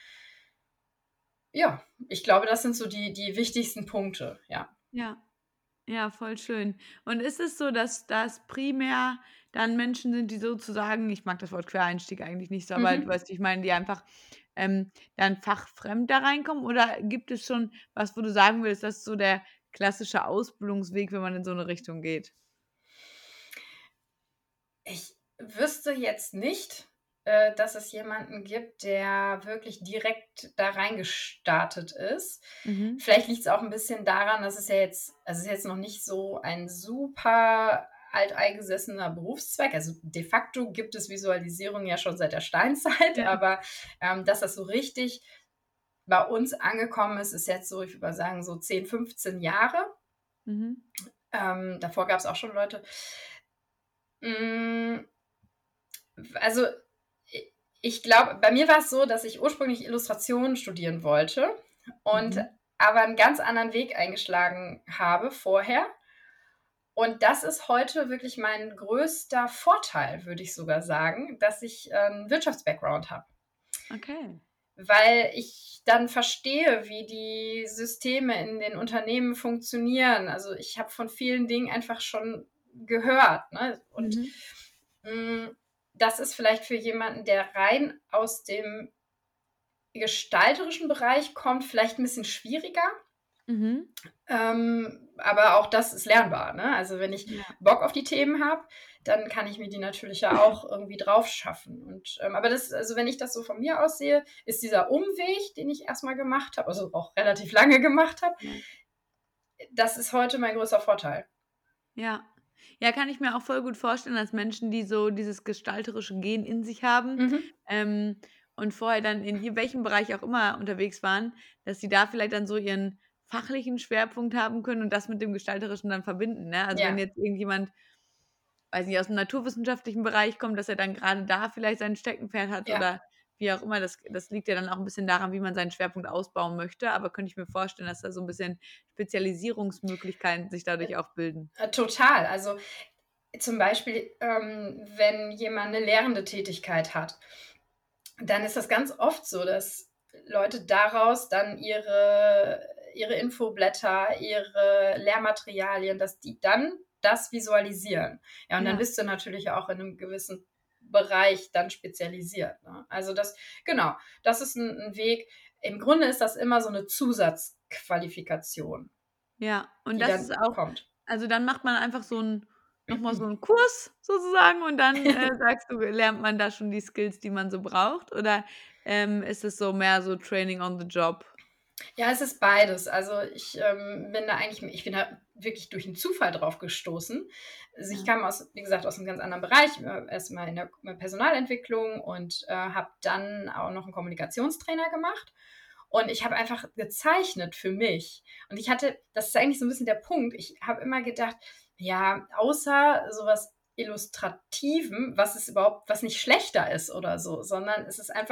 ja, ich glaube, das sind so die wichtigsten Punkte, ja. Ja. Ja, voll schön. Und ist es so, dass das primär dann Menschen sind, die sozusagen ich mag das Wort Quereinstieg eigentlich nicht so, aber du Mhm. weißt, wie ich meine, die einfach, dann fachfremd da reinkommen? Oder gibt es schon was, wo du sagen würdest, das ist so der klassischer Ausbildungsweg, wenn man in so eine Richtung geht? Ich wüsste jetzt nicht, dass es jemanden gibt, der wirklich direkt da reingestartet ist. Mhm. Vielleicht liegt es auch ein bisschen daran, dass es ja jetzt also, es ist jetzt noch nicht so ein super alteingesessener Berufszweig. Also, de facto gibt es Visualisierung ja schon seit der Steinzeit, Ja. aber, dass das so richtig bei uns angekommen ist, ist jetzt so, ich würde mal sagen, so 10, 15 Jahre. Mhm. Davor gab es auch schon Leute. Hm, also, i ich glaube, bei mir war es so, dass ich ursprünglich Illustration studieren wollte und Mhm. aber einen ganz anderen Weg eingeschlagen habe vorher. Und das ist heute wirklich mein größter Vorteil, würde ich sogar sagen, dass ich 'n Wirtschafts-Background habe, Okay. weil ich dann verstehe, wie die Systeme in den Unternehmen funktionieren. Also, ich habe von vielen Dingen einfach schon gehört, ne? Und Mhm. hm, das ist vielleicht für jemanden, der rein aus dem gestalterischen Bereich kommt, vielleicht ein bisschen schwieriger. Mhm. Aber auch das ist lernbar, ne? Also, wenn ich Ja. Bock auf die Themen habe, dann kann ich mir die natürlich ja auch irgendwie drauf schaffen. Und, aber das also, wenn ich das so von mir aus sehe, ist dieser Umweg, den ich erst mal gemacht habe, also auch relativ lange gemacht habe, Ja. das ist heute mein größter Vorteil. Ja. Ja, kann ich mir auch voll gut vorstellen, dass Menschen, die so dieses gestalterische Gen in sich haben, Mhm. ähm, und vorher dann in welchem Bereich auch immer unterwegs waren, dass sie da vielleicht dann so ihren fachlichen Schwerpunkt haben können und das mit dem Gestalterischen dann verbinden, ne? Also, wenn Ja, jetzt irgendjemand, weiß nicht, aus'm naturwissenschaftlichen Bereich kommt, dass er dann grade da vielleicht sein Steckenpferd hat ja. oder wie auch immer. Das liegt ja dann auch 'n bisschen daran, wie man seinen Schwerpunkt ausbauen möchte, aber könnte ich mir vorstellen, dass da so 'n bisschen Spezialisierungsmöglichkeiten sich dadurch auch bilden. Total. Also, zum Beispiel, wenn jemand eine lehrende Tätigkeit hat, dann ist das ganz oft so, dass Leute daraus dann ihre Infoblätter, ihre Lehrmaterialien, dass die dann das visualisieren. Ja, und dann Ja, bist du natürlich auch in einem gewissen Bereich dann spezialisiert, ne? Also, genau, das ist ein Weg. Im Grunde ist das immer so eine Zusatzqualifikation, ja. Und die das dann ist auch, kommt. also, dann macht man einfach so 'n noch mal so 'n Kurs sozusagen und dann, sagst du, lernt man da schon die Skills, die man so braucht, oder, ist es so mehr so Training on the Job? Ja, es ist beides. Also, ich bin da wirklich durch 'n Zufall drauf gestoßen. Also, ich Ja. kam wie gesagt, aus 'nem ganz anderen Bereich, erst mal in der Personalentwicklung und, habe dann auch noch 'n Kommunikationstrainer gemacht. Und ich habe einfach gezeichnet für mich. Und das ist eigentlich so 'n bisschen der Punkt. Ich habe immer gedacht: „Ja, außer so was Illustrativem, was nicht schlechter ist oder so, sondern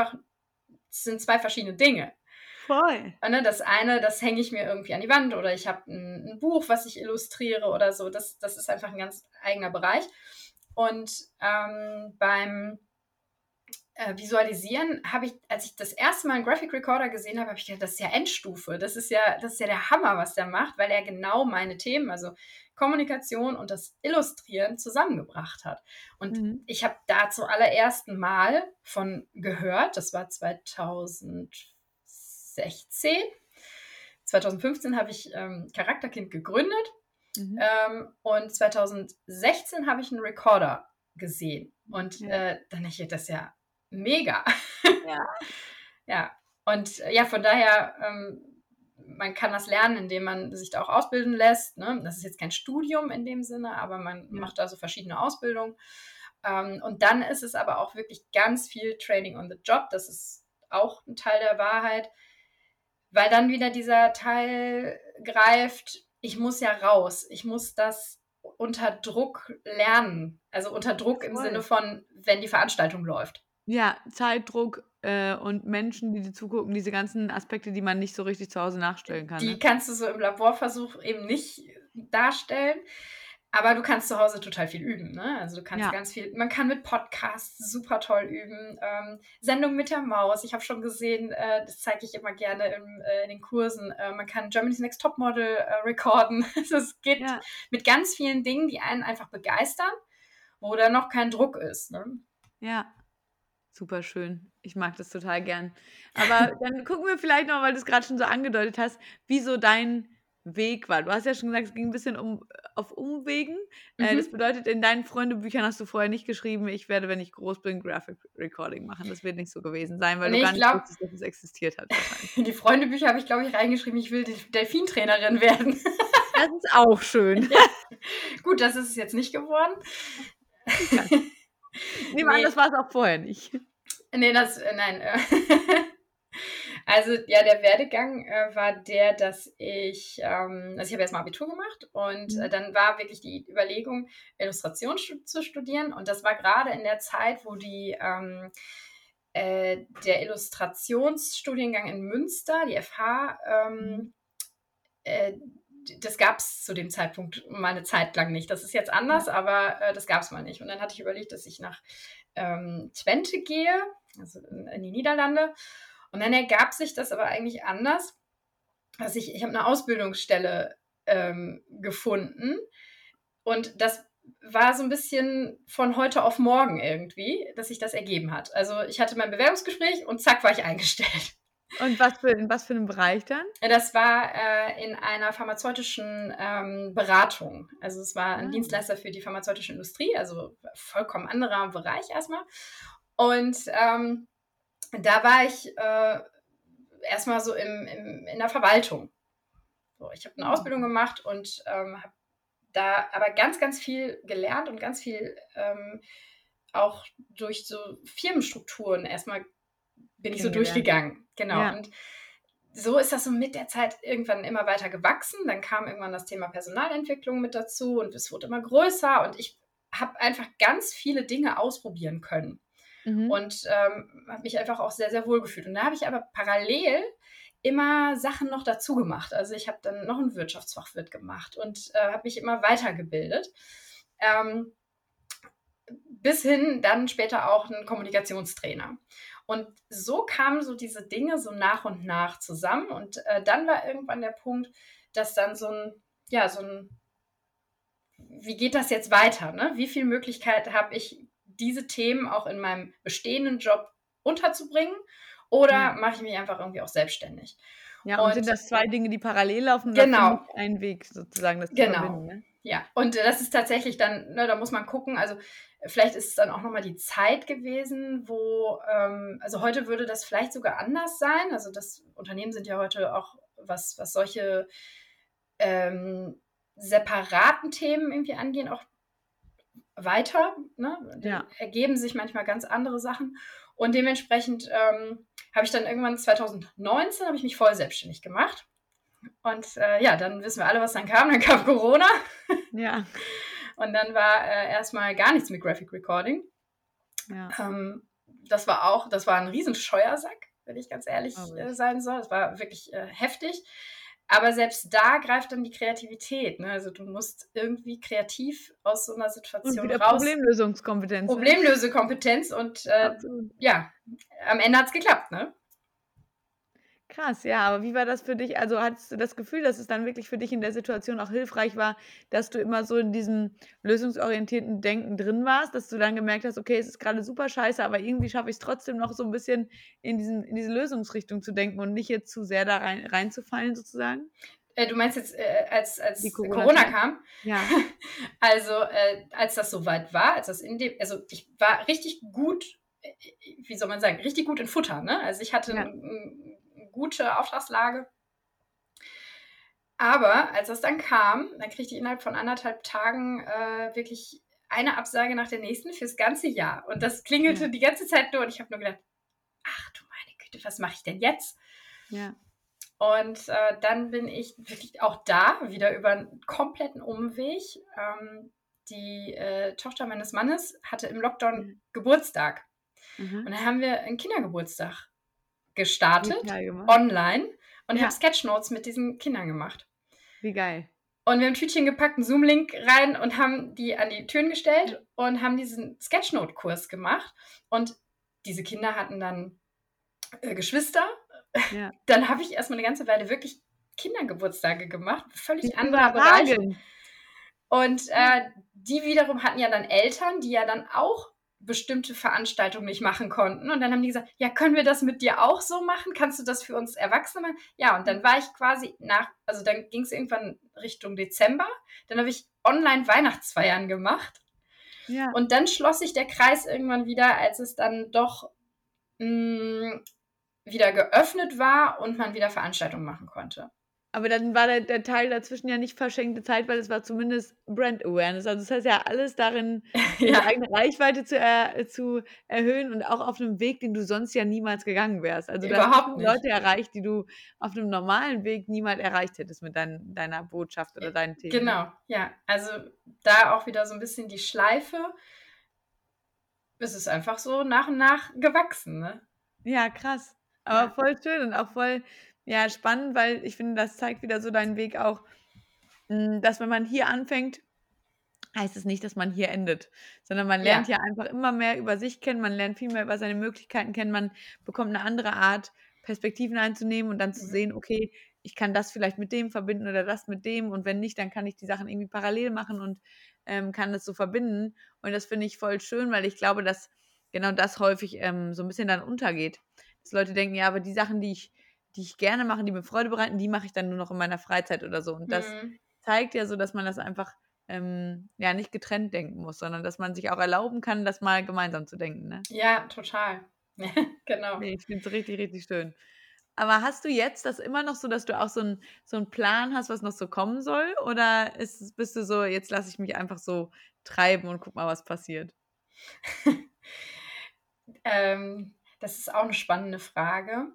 es sind 2 verschiedene Dinge.“ Voll. Ne, das eine, das hänge ich mir irgendwie an die Wand oder ich habe ein Buch, was ich illustriere oder so. Das ist einfach ein ganz eigener Bereich. Und, beim, Visualisieren habe ich als ich das erste Mal 'n Graphic Recorder gesehen habe, habe ich gedacht: „Das ist ja Endstufe. Das ist ja der Hammer, was der macht“, weil er genau meine Themen, also Kommunikation und das Illustrieren zusammengebracht hat. Und Mhm. ich habe da zum allerersten Mal von gehört. Das war 2016. 2015 habe ich, Charakterkind gegründet, Mhm. und 2016 habe ich einen Recorder gesehen. Und, Ja. dann dachte ich: „Das ist ja mega.“ Ja, Ja, und, ja, von daher, man kann das lernen, indem man sich da auch ausbilden lässt, ne? Das ist jetzt kein Studium in dem Sinne, aber man ja, macht da so verschiedene Ausbildungen. Und dann ist es aber auch wirklich ganz viel Training on the Job. Das ist auch ein Teil der Wahrheit. Weil dann wieder dieser Teil greift, ich muss ja raus. Ich muss das unter Druck lernen. Also unter Druck im Sinne voll. von, wenn die Veranstaltung läuft. Ja, Zeitdruck, und Menschen, die dir zugucken, diese ganzen Aspekte, die man nicht so richtig zu Hause nachstellen kann, Die ne? kannst du so im Laborversuch eben nicht darstellen, aber du kannst zu Hause total viel üben, ne? Also, du kannst Ja, ganz viel man kann mit Podcasts super toll üben, Sendung mit der Maus. Ich habe schon gesehen, das zeige ich immer gerne in den Kursen, man kann Germany's Next Topmodel, recorden. Also, es geht ja, mit ganz vielen Dingen, die einen einfach begeistern, wo da noch kein Druck ist, ne? ja. Super schön. Ich mag das total gern. Aber dann gucken wir vielleicht noch, weil du's grad schon so angedeutet hast, wie so dein Weg war. Du hast ja schon gesagt, es ging 'n bisschen auf Umwegen. Das Mhm. bedeutet, in deinen Freundebüchern hast du vorher nicht geschrieben: „Ich werde, wenn ich groß bin, Graphic Recording machen.“ Das wird nicht so gewesen sein, weil du Ne, gar ich nicht glaube, wusstest, dass es existiert hat wahrscheinlich. in die Freundebücher habe ich, glaube ich, reingeschrieben, ich will Delfintrainerin werden. Das ist auch schön. Ja, gut, das ist es jetzt nicht geworden. Okay. Nehme an, Ne, das war's auch vorher nicht. ne, nein. Also, ja, der Werdegang, war der, dass ich habe erst mal Abitur gemacht und, Mhm. dann war wirklich die Überlegung, Illustration zu studieren, und das war grade in der Zeit, wo der Illustrationsstudiengang in Münster, die FH, Mhm. äh, das gab's zu dem Zeitpunkt mal 'ne Zeit lang nicht. Das ist jetzt Ja. anders, aber, das gab's mal nicht. Und dann hatte ich überlegt, dass ich nach, Twente gehe, also in die Niederlande. Und dann ergab sich das aber eigentlich anders. Also, ich habe 'ne Ausbildungsstelle, gefunden, und das war so 'n bisschen von heute auf morgen irgendwie, dass sich das ergeben hat. Also, ich hatte mein Bewerbungsgespräch und zack, war ich eingestellt. Und in was für 'nem Bereich dann? Das war, in einer pharmazeutischen, Beratung. Also, es war 'n Ah, Dienstleister für die pharmazeutische Industrie, also vollkommen anderer Bereich erst mal. Und, da war ich, erst mal so in der Verwaltung. So, ich habe 'ne Ausbildung mhm. gemacht und, habe da aber ganz, ganz viel gelernt und ganz viel, auch durch so Firmenstrukturen erst mal bin ich so Kennengelernt. durchgegangen. Genau. Ja. Und so ist das so mit der Zeit irgendwann immer weiter gewachsen. Dann kam irgendwann das Thema Personalentwicklung mit dazu und es wurde immer größer, und ich habe einfach ganz viele Dinge ausprobieren können Mhm. und, habe mich einfach auch sehr, sehr wohl gefühlt. Und da habe ich aber parallel immer Sachen noch dazu gemacht. Also, ich habe dann noch 'n Wirtschaftsfachwirt gemacht und, habe mich immer weitergebildet, ähm, bis hin dann später auch 'n Kommunikationstrainer. Und so kamen so diese Dinge so nach und nach zusammen, und, dann war irgendwann der Punkt, dass dann so 'n wie geht das jetzt weiter, ne? Wie viel Möglichkeit habe ich, diese Themen auch in meinem bestehenden Job unterzubringen, oder Ja. mache ich mich einfach irgendwie auch selbstständig? Ja, und sind Und das 2 Dinge, die parallel laufen oder genau, findest du einen Weg sozusagen, das zu genau. verbinden, ne? Ja, und, das ist tatsächlich dann, ne, da muss man gucken, also, vielleicht ist es dann auch noch mal die Zeit gewesen, wo also, heute würde das vielleicht sogar anders sein. Also, das Unternehmen sind ja heute auch, was solche, ähm, separaten Themen irgendwie angehen, auch weiter, ne? Da Ja. ergeben sich manchmal ganz andere Sachen, und dementsprechend, habe ich dann irgendwann 2019 habe ich mich voll selbstständig gemacht, und, ja, dann wissen wir alle, was dann kam. Dann kam Corona Ja. und dann war, erst mal gar nichts mit Graphic Recording. Ja, Das war 'n Riesenscheuersack, wenn ich ganz ehrlich, glaube ich. sein soll. Das war wirklich, heftig. Aber selbst da greift dann die Kreativität, ne? Also, du musst irgendwie kreativ aus so 'ner Und Situation wieder raus. Problemlösungskompetenz, ne? Problemlösekompetenz, und, Absolut. ja, am Ende hat's geklappt, ne? Krass, ja, aber wie war das für dich? Also, hattest du das Gefühl, dass es dann wirklich für dich in der Situation auch hilfreich war, dass du immer so in diesem lösungsorientierten Denken drin warst, dass du dann gemerkt hast: „Okay, es ist grade super scheiße, aber irgendwie schaffe ich's trotzdem noch so 'n bisschen in diese Lösungsrichtung zu denken und nicht jetzt zu sehr da reinzufallen sozusagen?“ Du meinst jetzt, Die als Corona Corona-Zeit? kam? Ja, Also, als das so weit war, als das in dem also, ich war richtig gut, wie soll man sagen, richtig gut in Futter, ne? Also, ich hatte ja, 'n gute Auftragslage, aber als das dann kam, dann kriegte ich innerhalb von 1,5 Tagen, wirklich eine Absage nach der nächsten fürs ganze Jahr. Und das ja, klingelte die ganze Zeit nur, und ich habe nur gedacht: „Ach du meine Güte, was mache ich denn jetzt?“ ja, Und, dann bin ich wirklich auch da wieder über 'n kompletten Umweg, die, Tochter meines Mannes hatte im Lockdown ja. Geburtstag. Mhm. Und dann haben wir 'n Kindergeburtstag Wie gestartet, geil gemacht. online, und ich habe Ja, Sketchnotes mit diesen Kindern gemacht. wie geil. Und wir haben 'n Tütchen gepackt, 'n Zoom-Link rein, und haben die an die Türen Ja, gestellt und haben diesen Sketchnote-Kurs gemacht. Und diese Kinder hatten dann, Geschwister. ja. Dann habe ich erst mal 'ne ganze Weile wirklich Kindergeburtstage gemacht, Wie völlig anderer Bereich. überragend. Und, Ja, die wiederum hatten ja dann Eltern, die ja dann auch bestimmte Veranstaltungen nicht machen konnten. Und dann haben die gesagt, ja, können wir das mit dir auch so machen? Kannst du das für uns Erwachsene machen? Ja, und dann war ich quasi also dann ging es irgendwann Richtung Dezember. Dann habe ich Online-Weihnachtsfeiern gemacht. Ja. Und dann schloss sich der Kreis irgendwann wieder, als es dann doch wieder geöffnet war und man wieder Veranstaltungen machen konnte. Aber dann war der Teil dazwischen ja nicht verschenkte Zeit, weil es war zumindest Brand Awareness. Also, das heißt ja alles darin, die Ja, eigene Reichweite zu erhöhen und auch auf 'nem Weg, den du sonst ja niemals gegangen wärst. Also, du hast überhaupt bestimmt nicht. Leute erreicht, die du auf 'nem normalen Weg niemals erreicht hättest mit deiner Botschaft oder deinen Themen, ne? Genau, ja. Also da auch wieder so ein bisschen die Schleife. Es ist einfach so nach und nach gewachsen, ne? Ja, krass. Aber Ja. voll schön und auch voll, ja, spannend, weil ich finde, das zeigt wieder so deinen Weg auch, dass wenn man hier anfängt, heißt es nicht, dass man hier endet, sondern man lernt Ja. ja einfach immer mehr über sich kennen, man lernt viel mehr über seine Möglichkeiten kennen, man bekommt 'ne andere Art, Perspektiven einzunehmen und dann zu Mhm. sehen: „Okay, ich kann das vielleicht mit dem verbinden oder das mit dem und wenn nicht, dann kann ich die Sachen irgendwie parallel machen und, kann das so verbinden.“ Und das finde ich voll schön, weil ich glaube, dass genau das häufig, so 'n bisschen dann untergeht. Dass Leute denken: „Ja, aber die Sachen, die ich gerne mache, die mir Freude bereiten, die mache ich dann nur noch in meiner Freizeit“ oder so. Und das Mhm. zeigt ja so, dass man das einfach ja, nicht getrennt denken muss, sondern dass man sich auch erlauben kann, das mal gemeinsam zu denken, ne? Ja, total. Genau. Ne, ich finde es richtig, richtig schön. Aber hast du jetzt das immer noch so, dass du auch so 'n Plan hast, was noch so kommen soll? Oder bist du so: „Jetzt lasse ich mich einfach so treiben und gucke mal, was passiert?“ Das ist auch eine spannende Frage.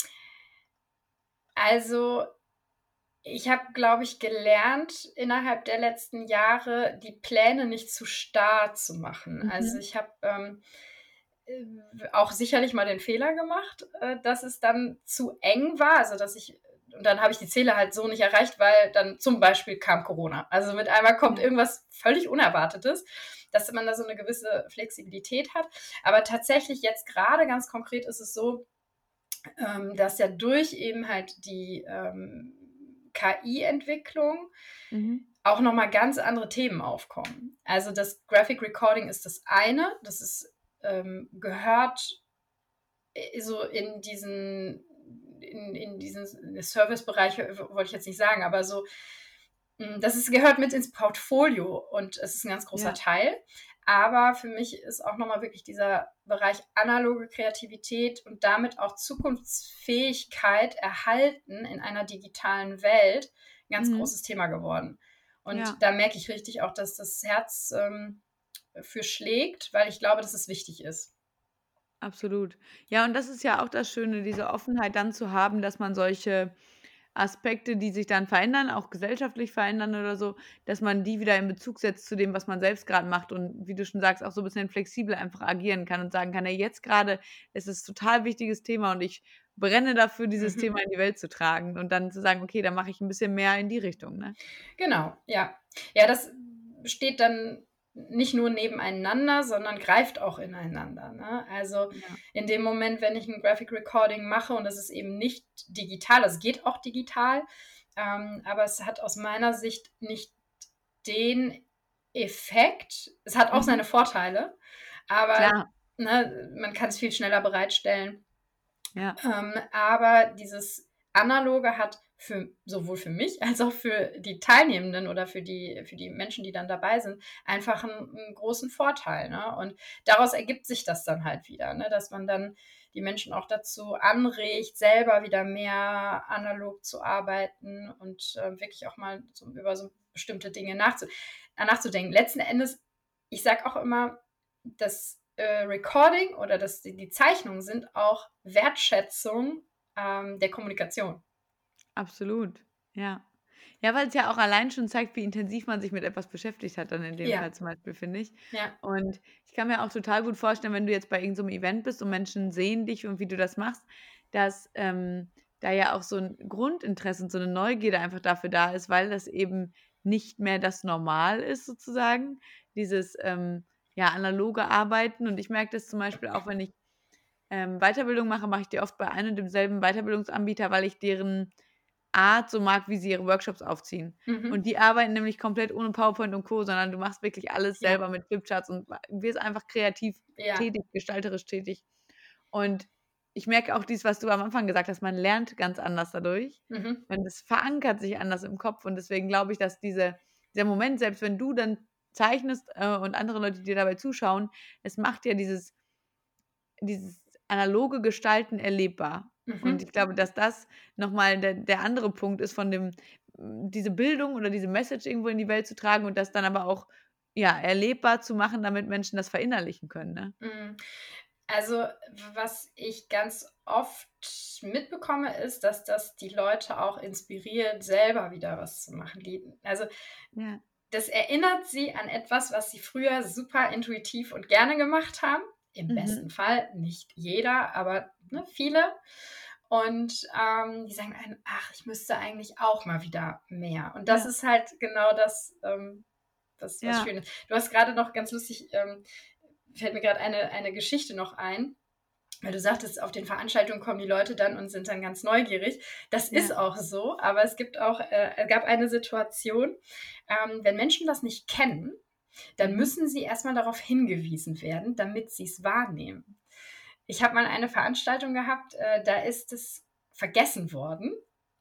Also, ich habe, glaube ich, gelernt, innerhalb der letzten Jahre die Pläne nicht zu starr zu machen. Also, Mhm. ich habe, äh, auch sicherlich mal den Fehler gemacht, dass es dann zu eng war, also, dass ich und dann habe ich die Ziele halt so nicht erreicht, weil dann zum Beispiel kam Corona. Also, mit einmal kommt Ja. irgendwas völlig Unerwartetes, dass man da so eine gewisse Flexibilität hat. Aber tatsächlich jetzt gerade ganz konkret ist es so, dass ja durch eben halt die, KI-Entwicklung Mhm. auch noch mal ganz andere Themen aufkommen. Also, das Graphic Recording ist das eine, das ist gehört, so in diesen Servicebereich, wollte ich jetzt nicht sagen, aber so das gehört mit ins Portfolio und es ist ein ganz großer Ja. Teil. Aber für mich ist auch nochmal wirklich dieser Bereich analoge Kreativität und damit auch Zukunftsfähigkeit erhalten in einer digitalen Welt ein ganz Mhm. großes Thema geworden. Und Ja, da merke ich richtig auch, dass das Herz für schlägt, weil ich glaube, dass es wichtig ist. absolut. Ja, und das ist ja auch das Schöne, diese Offenheit dann zu haben, dass man solche Aspekte, die sich dann verändern, auch gesellschaftlich verändern oder so, dass man die wieder in Bezug setzt zu dem, was man selbst grad macht und wie du schon sagst, auch so 'n bisschen flexibel einfach agieren kann und sagen kann: „Ey, jetzt grade ist es total wichtiges Thema und ich brenne dafür, dieses Mhm. Thema in die Welt zu tragen.“ Und dann zu sagen: „Okay, dann mache ich 'n bisschen mehr in die Richtung“, ne? Genau, ja. Ja, das steht dann nicht nur nebeneinander, sondern greift auch ineinander, ne? Also, Ja. in dem Moment, wenn ich 'n Graphic Recording mache und das ist eben nicht digital, es geht auch digital, aber es hat aus meiner Sicht nicht den Effekt. Es hat auch Mhm. seine Vorteile, aber, Klar, ne, man kann's viel schneller bereitstellen. ja. Aber dieses Analoge hat sowohl für mich als auch für die Teilnehmenden oder für die Menschen, die dann dabei sind, einfach einen großen Vorteil. Ne? Und daraus ergibt sich das dann halt wieder, ne? Dass man dann die Menschen auch dazu anregt, selber wieder mehr analog zu arbeiten und wirklich auch mal so, über so bestimmte Dinge nachzudenken. Letzten Endes, ich sage auch immer, das Recording oder die Zeichnungen sind auch Wertschätzung der Kommunikation. Absolut, ja. Ja, weil's ja auch allein schon zeigt, wie intensiv man sich mit etwas beschäftigt hat dann in dem Ja, Fall zum Beispiel, finde ich. ja. Und ich kann mir auch total gut vorstellen, wenn du jetzt bei irgend so 'nem Event bist und Menschen sehen dich und wie du das machst, dass, da ja auch so 'n Grundinteresse und so 'ne Neugierde einfach dafür da ist, weil das eben nicht mehr das Normal ist sozusagen, dieses, ja, analoge Arbeiten. Und ich merke das zum Beispiel auch, wenn ich, Weiterbildung mache, mache ich die oft bei einem und demselben Weiterbildungsanbieter, weil ich deren Art so mag, wie sie ihre Workshops aufziehen. Mhm. Und die arbeiten nämlich komplett ohne PowerPoint und Co., sondern du machst wirklich alles Ja, selber mit Flipcharts und wirst einfach kreativ ja. tätig, gestalterisch tätig. Und ich merke auch dies, was du am Anfang gesagt hast, man lernt ganz anders dadurch Mhm. und es verankert sich anders im Kopf und deswegen glaube ich, dass dieser Moment, selbst wenn du dann zeichnest, und andere Leute dir dabei zuschauen, es macht ja dieses analoge Gestalten erlebbar. Und Mhm. ich glaube, dass das noch mal der andere Punkt ist von diese Bildung oder diese Message irgendwo in die Welt zu tragen und das dann aber auch, ja, erlebbar zu machen, damit Menschen das verinnerlichen können, ne? Mhm. Also, was ich ganz oft mitbekomme, ist, dass das die Leute auch inspiriert, selber wieder was zu machen. Also, Ja. das erinnert sie an etwas, was sie früher super intuitiv und gerne gemacht haben. Im Mhm. besten Fall, nicht jeder, aber, ne, viele. Und, die sagen dann: „Ach, ich müsste eigentlich auch mal wieder mehr.“ Und das Ja. ist halt genau das, das was Ja. Schönes. Du hast gerade noch ganz lustig, fällt mir gerade eine Geschichte noch ein, weil du sagtest, auf den Veranstaltungen kommen die Leute dann und sind dann ganz neugierig. Das ist Ja. auch so, aber es gab eine Situation, wenn Menschen das nicht kennen, dann Mhm. müssen sie erstmal darauf hingewiesen werden, damit sie es wahrnehmen. Ich habe mal eine Veranstaltung gehabt, da ist es vergessen worden,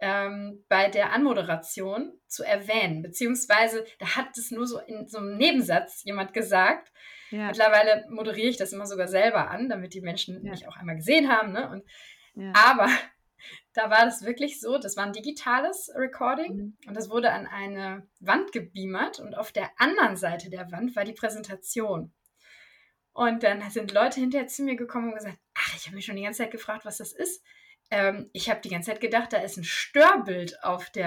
bei der Anmoderation zu erwähnen, beziehungsweise da hat es nur so in so einem Nebensatz jemand gesagt. Ja. Mittlerweile moderiere ich das immer sogar selber an, damit die Menschen Ja. mich auch einmal gesehen haben, ne? Ja. Aber da war das wirklich so, das war ein digitales Recording Mhm. und das wurde an eine Wand gebeamert und auf der anderen Seite der Wand war die Präsentation. Und dann sind Leute hinterher zu mir gekommen und gesagt: „Ach, ich habe mich schon die ganze Zeit gefragt, was das ist. Ich habe die ganze Zeit gedacht, da ist ein Störbild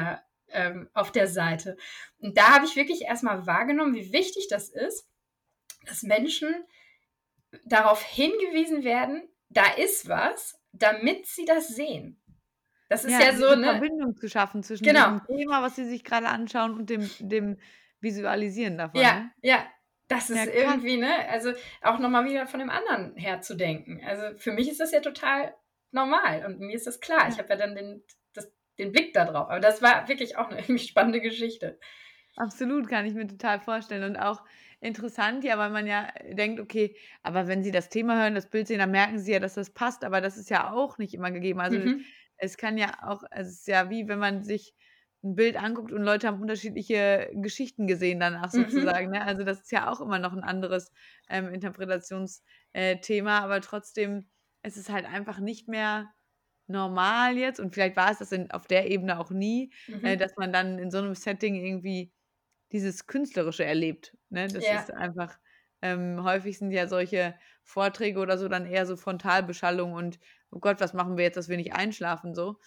auf der Seite.“ Und da habe ich wirklich erst mal wahrgenommen, wie wichtig das ist, dass Menschen darauf hingewiesen werden, da ist was, damit sie das sehen. Das ist Ja, ja so, diese ne? Verbindung zu schaffen zwischen Genau. diesem Thema, was sie sich grade anschauen und dem Visualisieren davon, Ja, ne? ja. Das ist Ja, krass. irgendwie, ne, also auch noch mal wieder von dem anderen her zu denken. Also, für mich ist das ja total normal und mir ist das klar. Ich Ja. habe ja dann den Blick da drauf. Aber das war wirklich auch 'ne irgendwie spannende Geschichte. Absolut, kann ich mir total vorstellen und auch interessant, ja, weil man ja denkt: „Okay, aber wenn Sie das Thema hören, das Bild sehen, dann merken Sie ja, dass das passt“, aber das ist ja auch nicht immer gegeben. Also, Mhm. es kann ja auch es ist ja wie, wenn man sich 'n Bild anguckt und Leute haben unterschiedliche Geschichten gesehen danach Mhm. sozusagen, ne? Also, das ist ja auch immer noch 'n anderes, Interpretations Thema, aber trotzdem ist es halt einfach nicht mehr normal jetzt und vielleicht war es das auf der Ebene auch nie, Mhm. dass man dann in so 'nem Setting irgendwie dieses Künstlerische erlebt, ne? Das ist Ja, einfach häufig sind ja solche Vorträge oder so dann eher so Frontalbeschallung und: „Oh Gott, was machen wir jetzt, dass wir nicht einschlafen“, so.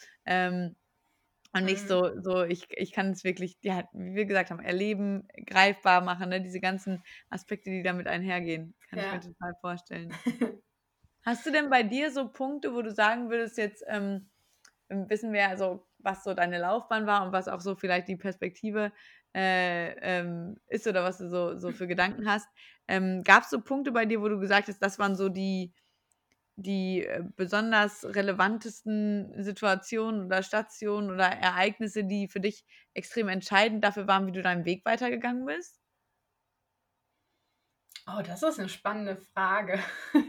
Und nicht mhm. so ich kann es wirklich, ja, wie wir gesagt haben, erleben, greifbar machen, ne? Diese ganzen Aspekte, die damit einhergehen, kann ich mir Ja. total vorstellen. Hast du denn bei dir so Punkte, wo du sagen würdest, jetzt, wissen wir ja so, was so deine Laufbahn war und was auch so vielleicht die Perspektive, ist oder was du so für Gedanken hast. Gab's so Punkte bei dir, wo du gesagt hast, das waren so die besonders relevantesten Situationen oder Stationen oder Ereignisse, die für dich extrem entscheidend dafür waren, wie du deinen Weg weitergegangen bist? Oh, das ist 'ne spannende Frage.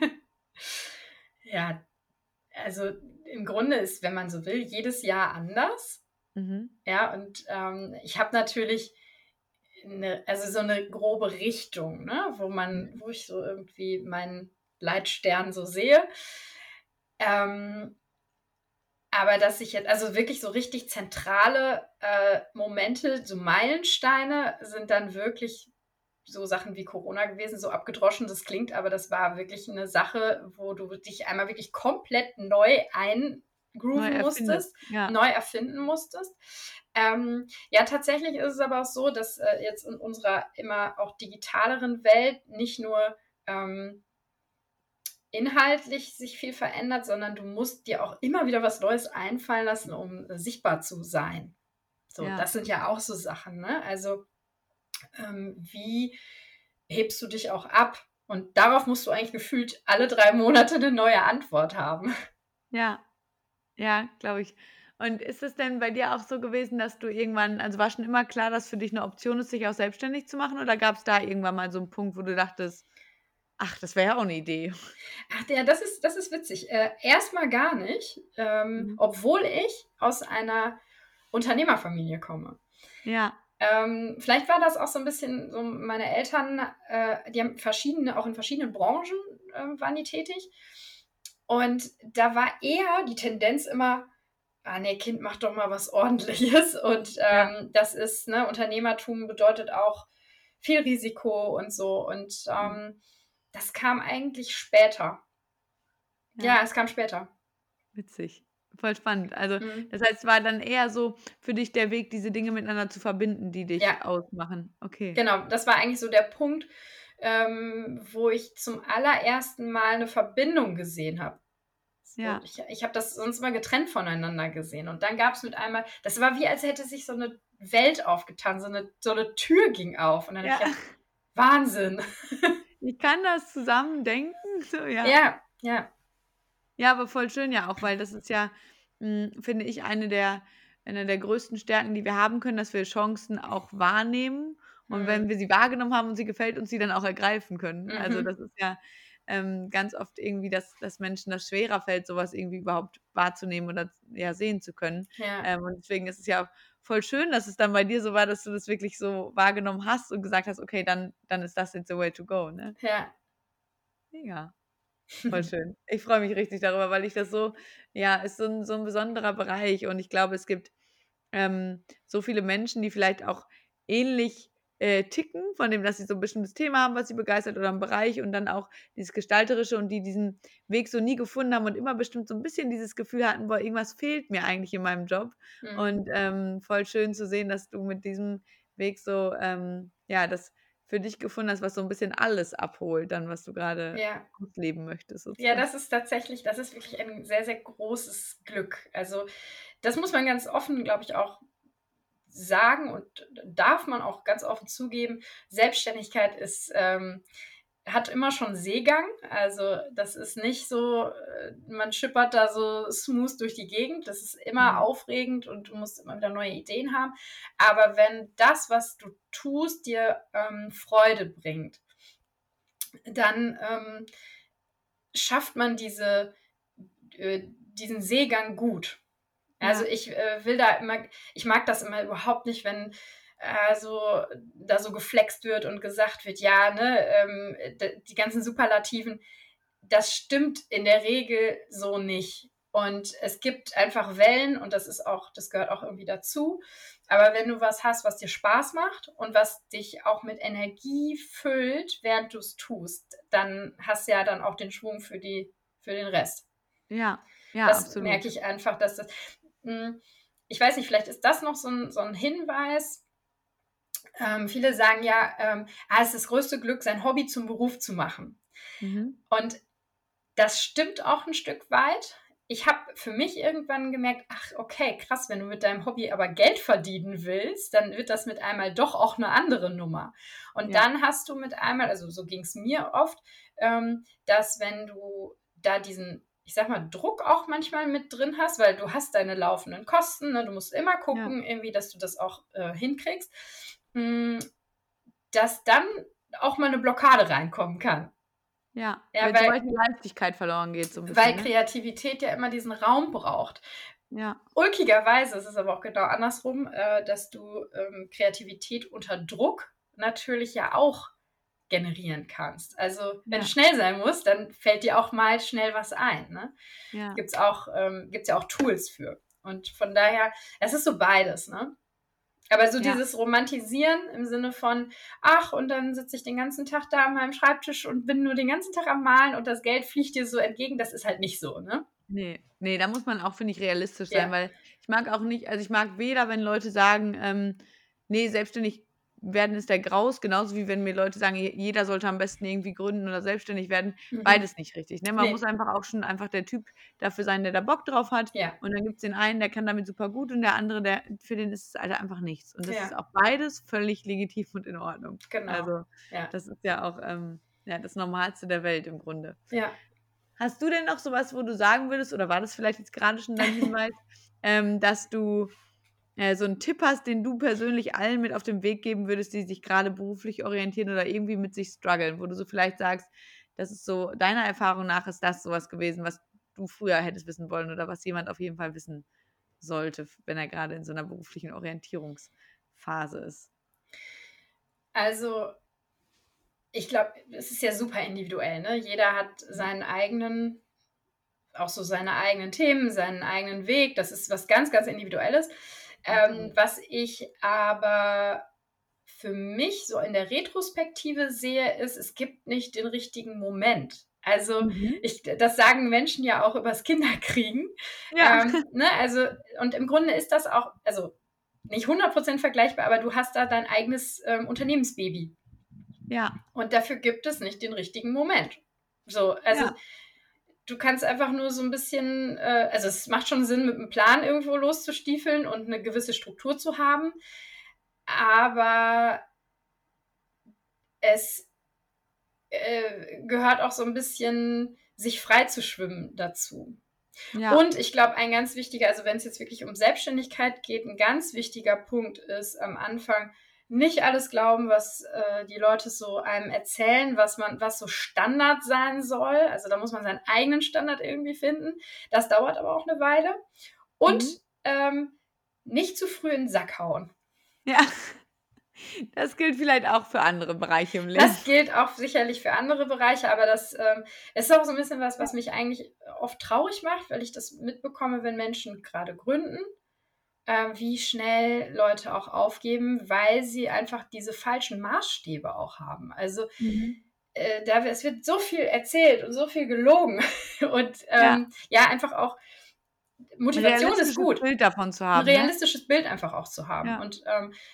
Ja, also, im Grunde ist, wenn man so will, jedes Jahr anders. Mhm. Ja, und, ich habe natürlich so eine grobe Richtung, ne, Mhm. wo ich so irgendwie meinen Leitstern so sehe. Ähm, aber dass ich jetzt also wirklich so richtig zentrale, Momente, so Meilensteine sind dann wirklich so Sachen wie Corona gewesen, so abgedroschen das klingt, aber das war wirklich eine Sache, wo du dich einmal wirklich komplett neu Neu eingrooven erfindest, musstest, ja. neu erfinden musstest. Ja, tatsächlich ist es aber auch so, dass, jetzt in unserer immer auch digitaleren Welt nicht nur, ähm, inhaltlich sich viel verändert, sondern du musst dir auch immer wieder was Neues einfallen lassen, um sichtbar zu sein. So, Ja. das sind ja auch so Sachen, ne? Also, wie hebst du dich auch ab? Und darauf musst du eigentlich gefühlt alle 3 Monate eine neue Antwort haben. Ja. Ja, glaube ich. Und ist es denn bei dir auch so gewesen, dass du irgendwann also, war schon immer klar, dass für dich 'ne Option ist, dich auch selbstständig zu machen oder gab's da irgendwann mal so 'n Punkt, wo du dachtest: „Ach, das wäre ja auch 'ne Idee?“ Ach, ja, das ist witzig. Erst gar nicht, Mhm. obwohl ich aus einer Unternehmerfamilie komme. Ja, Vielleicht war das auch so ein bisschen so meine Eltern, die haben verschiedene auch in verschiedenen Branchen, waren die tätig. Und da war eher die Tendenz immer: „Ah ne, Kind, mach doch mal was Ordentliches.“ Und, ja, das ist ne, Unternehmertum bedeutet auch viel Risiko und so. Und, mhm, das kam eigentlich später. ja. Ja, es kam später. Witzig. Voll spannend. Also, Mhm. das heißt, war dann eher so für dich der Weg, diese Dinge miteinander zu verbinden, die dich Ja, ausmachen. Okay. genau. Das war eigentlich so der Punkt, wo ich zum allerersten Mal 'ne Verbindung gesehen habe. So, Ja. ich habe das sonst immer getrennt voneinander gesehen. Und dann gab's mit einmal das war wie, als hätte sich so 'ne Welt aufgetan, so 'ne Tür ging auf. Und dann habe ich Ja. gedacht: „Wahnsinn.“ Ich kann das zusammen denken, so, ja. Ja, ja. Ja, aber voll schön ja auch, weil das ist ja, finde ich, eine der größten Stärken, die wir haben können, dass wir Chancen auch wahrnehmen und Mhm. wenn wir sie wahrgenommen haben und sie gefällt uns, sie dann auch ergreifen können. Also, Mhm. das ist ja, ganz oft irgendwie, dass Menschen das schwerer fällt, so was irgendwie überhaupt wahrzunehmen oder ja, sehen zu können. Ja, Und deswegen ist es ja auch voll schön, dass es dann bei dir so war, dass du das wirklich so wahrgenommen hast und gesagt hast: „Okay, dann ist das jetzt the way to go“, ne? ja. Mega. Voll schön. Ich freue mich richtig darüber, weil ich das so ja, ist so 'n besonderer Bereich und ich glaube, es gibt, so viele Menschen, die vielleicht auch ähnlich, ticken, von dem, dass sie so 'n bestimmtes Thema haben, was sie begeistert oder 'n Bereich und dann auch dieses Gestalterische und die diesen Weg so nie gefunden haben und immer bestimmt so 'n bisschen dieses Gefühl hatten: „Boah, irgendwas fehlt mir eigentlich in meinem Job.“ Mhm. Und, voll schön zu sehen, dass du mit diesem Weg so, ja, das für dich gefunden hast, was so 'n bisschen alles abholt dann, was du grade Ja. ausleben möchtest Ja, sozusagen. das ist wirklich ein sehr, sehr großes Glück. Also, das muss man ganz offen, glaube ich, auch sagen und darf man auch ganz offen zugeben. Selbstständigkeit hat immer schon Seegang. Also, das ist nicht so, man schippert da so smooth durch die Gegend. Das ist immer Mhm. aufregend und du musst immer wieder neue Ideen haben. Aber wenn das, was du tust, dir, Freude bringt, dann, schafft man diesen Seegang gut. Also, Ja, ich mag das immer überhaupt nicht, wenn, so da so geflext wird und gesagt wird: „Ja, ne, d die ganzen Superlativen.“ Das stimmt in der Regel so nicht. Und es gibt einfach Wellen und das gehört auch irgendwie dazu. Aber wenn du was hast, was dir Spaß macht und was dich auch mit Energie füllt, während du es tust, dann hast du ja dann auch den Schwung für den Rest. ja, ja, Das merke absolut. ich einfach, dass das hm, ich weiß nicht, vielleicht ist das noch so 'n Hinweis. Viele sagen ja, es ist das größte Glück, sein Hobby zum Beruf zu machen. Mhm. Und das stimmt auch 'n Stück weit. Ich habe für mich irgendwann gemerkt: „Ach, okay, krass, wenn du mit deinem Hobby aber Geld verdienen willst, dann wird das mit einmal doch auch 'ne andere Nummer.“ Und Ja, dann hast du mit einmal also, so ging's mir oft, dass wenn du da diesen, ich sage mal, Druck auch manchmal mit drin hast, weil du hast deine laufenden Kosten, ne? Du musst immer ja, gucken irgendwie, dass du das auch, hinkriegst, hm, dass dann auch mal 'ne Blockade reinkommen kann. ja. Ja, Wenn zum Beispiel Leichtigkeit verloren geht so 'n bisschen, weil ne? Kreativität ja immer diesen Raum braucht. Ja, Ulkigerweise ist es aber auch genau andersrum, dass du, Kreativität unter Druck natürlich ja auch generieren kannst. Also, wenn du ja, schnell sein musst, dann fällt dir auch mal schnell was ein, ne? ja, Gibt's ja auch Tools für. Und von daher es ist so beides, ne? Aber so ja, dieses Romantisieren im Sinne von: „Ach, und dann sitze ich den ganzen Tag da an meinem Schreibtisch und bin nur den ganzen Tag am Malen und das Geld fliegt dir so entgegen“, das ist halt nicht so, ne? ne, ne, da muss man auch, finde ich, realistisch sein, Ja. weil ich mag auch nicht also, ich mag weder, wenn Leute sagen, „Ne, selbstständig werden ist der Graus“, genauso wie wenn mir Leute sagen, jeder sollte am besten irgendwie gründen oder selbstständig werden. Mhm. Beides nicht richtig, ne? Man muss Ne, einfach auch schon einfach der Typ dafür sein, der da Bock drauf hat. ja, Und dann gibt's den einen, der kann damit super gut und der andere, der für den ist es halt einfach nichts. Und das ist ja, auch beides völlig legitim und in Ordnung. genau. Also, Ja, das ist ja auch, ja, das Normalste der Welt im Grunde. ja. Hast du denn noch so was, wo du sagen würdest, oder war das vielleicht jetzt gerade schon dein Hinweis, dass du, so 'n Tipp hast, den du persönlich allen mit auf den Weg geben würdest, die sich grade beruflich orientieren oder irgendwie mit sich struggeln, wo du so vielleicht sagst, das ist so deiner Erfahrung nach ist das so was gewesen, was du früher hättest wissen wollen oder was jemand auf jeden Fall wissen sollte, wenn er grade in so 'ner beruflichen Orientierungsphase ist? Also, ich glaube, es ist ja super individuell, ne? Jeder hat seinen eigenen auch so seine eigenen Themen, seinen eigenen Weg. Das ist was ganz, ganz Individuelles. Absolut. Was ich aber für mich so in der Retrospektive sehe, ist, es gibt nicht den richtigen Moment. Also, Mhm. das sagen Menschen ja auch übers Kinderkriegen. Ja. Ne, also, und im Grunde ist das auch, also nicht 100% vergleichbar, aber du hast da dein eigenes Unternehmensbaby. Ja, Und dafür gibt es nicht den richtigen Moment. So, also ja. du kannst einfach nur so ein bisschen, also es macht schon Sinn, mit einem Plan irgendwo loszustiefeln und eine gewisse Struktur zu haben, aber es gehört auch so ein bisschen, sich frei zu schwimmen dazu. Ja. Und ich glaube, ein ganz wichtiger, also wenn es jetzt wirklich um Selbstständigkeit geht, ein ganz wichtiger Punkt ist am Anfang, nicht alles glauben, was die Leute so einem erzählen, was so Standard sein soll. Also da muss man seinen eigenen Standard irgendwie finden. Das dauert aber auch eine Weile. Und Mhm. ähm, nicht zu früh in den Sack hauen. Ja. Das gilt vielleicht auch für andere Bereiche im Leben. Das gilt auch sicherlich für andere Bereiche, aber das ist auch so ein bisschen was, Ja. was mich eigentlich oft traurig macht, weil ich das mitbekomme, wenn Menschen gerade gründen, wie schnell Leute auch aufgeben, weil sie einfach diese falschen Maßstäbe auch haben. Also Mhm. es wird so viel erzählt und so viel gelogen und Ja, ja, einfach auch 'n Motivation ist realistisches gut, Bild davon zu ein haben, ne? realistisches Bild einfach auch zu haben Ja. und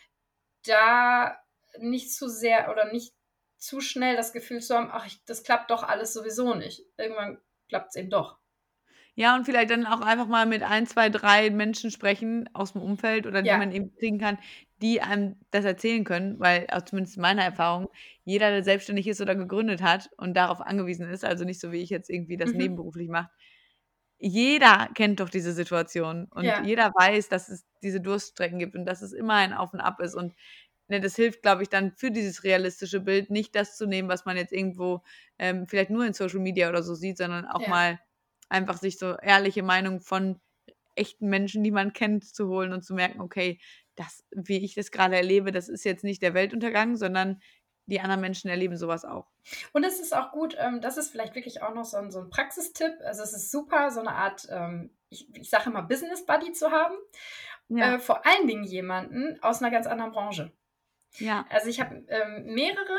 da nicht zu sehr oder nicht zu schnell das Gefühl zu haben, ach, das klappt doch alles sowieso nicht. Irgendwann klappt es eben doch. Ja, und vielleicht dann auch einfach mal mit 1, 2, 3 Menschen sprechen aus'm Umfeld oder die Ja. man eben kriegen kann, die einem das erzählen können, weil auch zumindest in meiner Erfahrung, jeder, der selbstständig ist oder gegründet hat und darauf angewiesen ist, also nicht so wie ich jetzt irgendwie das Mhm. nebenberuflich macht. Jeder kennt doch diese Situation und Ja. jeder weiß, dass es diese Durststrecken gibt und dass es immer ein Auf und Ab ist und, ne, das hilft, glaube ich, dann für dieses realistische Bild, nicht das zu nehmen, was man jetzt irgendwo, vielleicht nur in Social Media oder so sieht, sondern auch Ja. mal einfach sich so ehrliche Meinung von echten Menschen, die man kennt, zu holen und zu merken: „Okay, das wie ich das grade erlebe, das ist jetzt nicht der Weltuntergang, sondern die anderen Menschen erleben so was auch.“ Und es ist auch gut, das ist vielleicht wirklich auch noch so 'n Praxistipp. Also, es ist super, so 'ne Art, ich sage immer Business Buddy zu haben, Ja, vor allen Dingen jemanden aus 'ner ganz anderen Branche. ja, Also, ich habe, mehrere,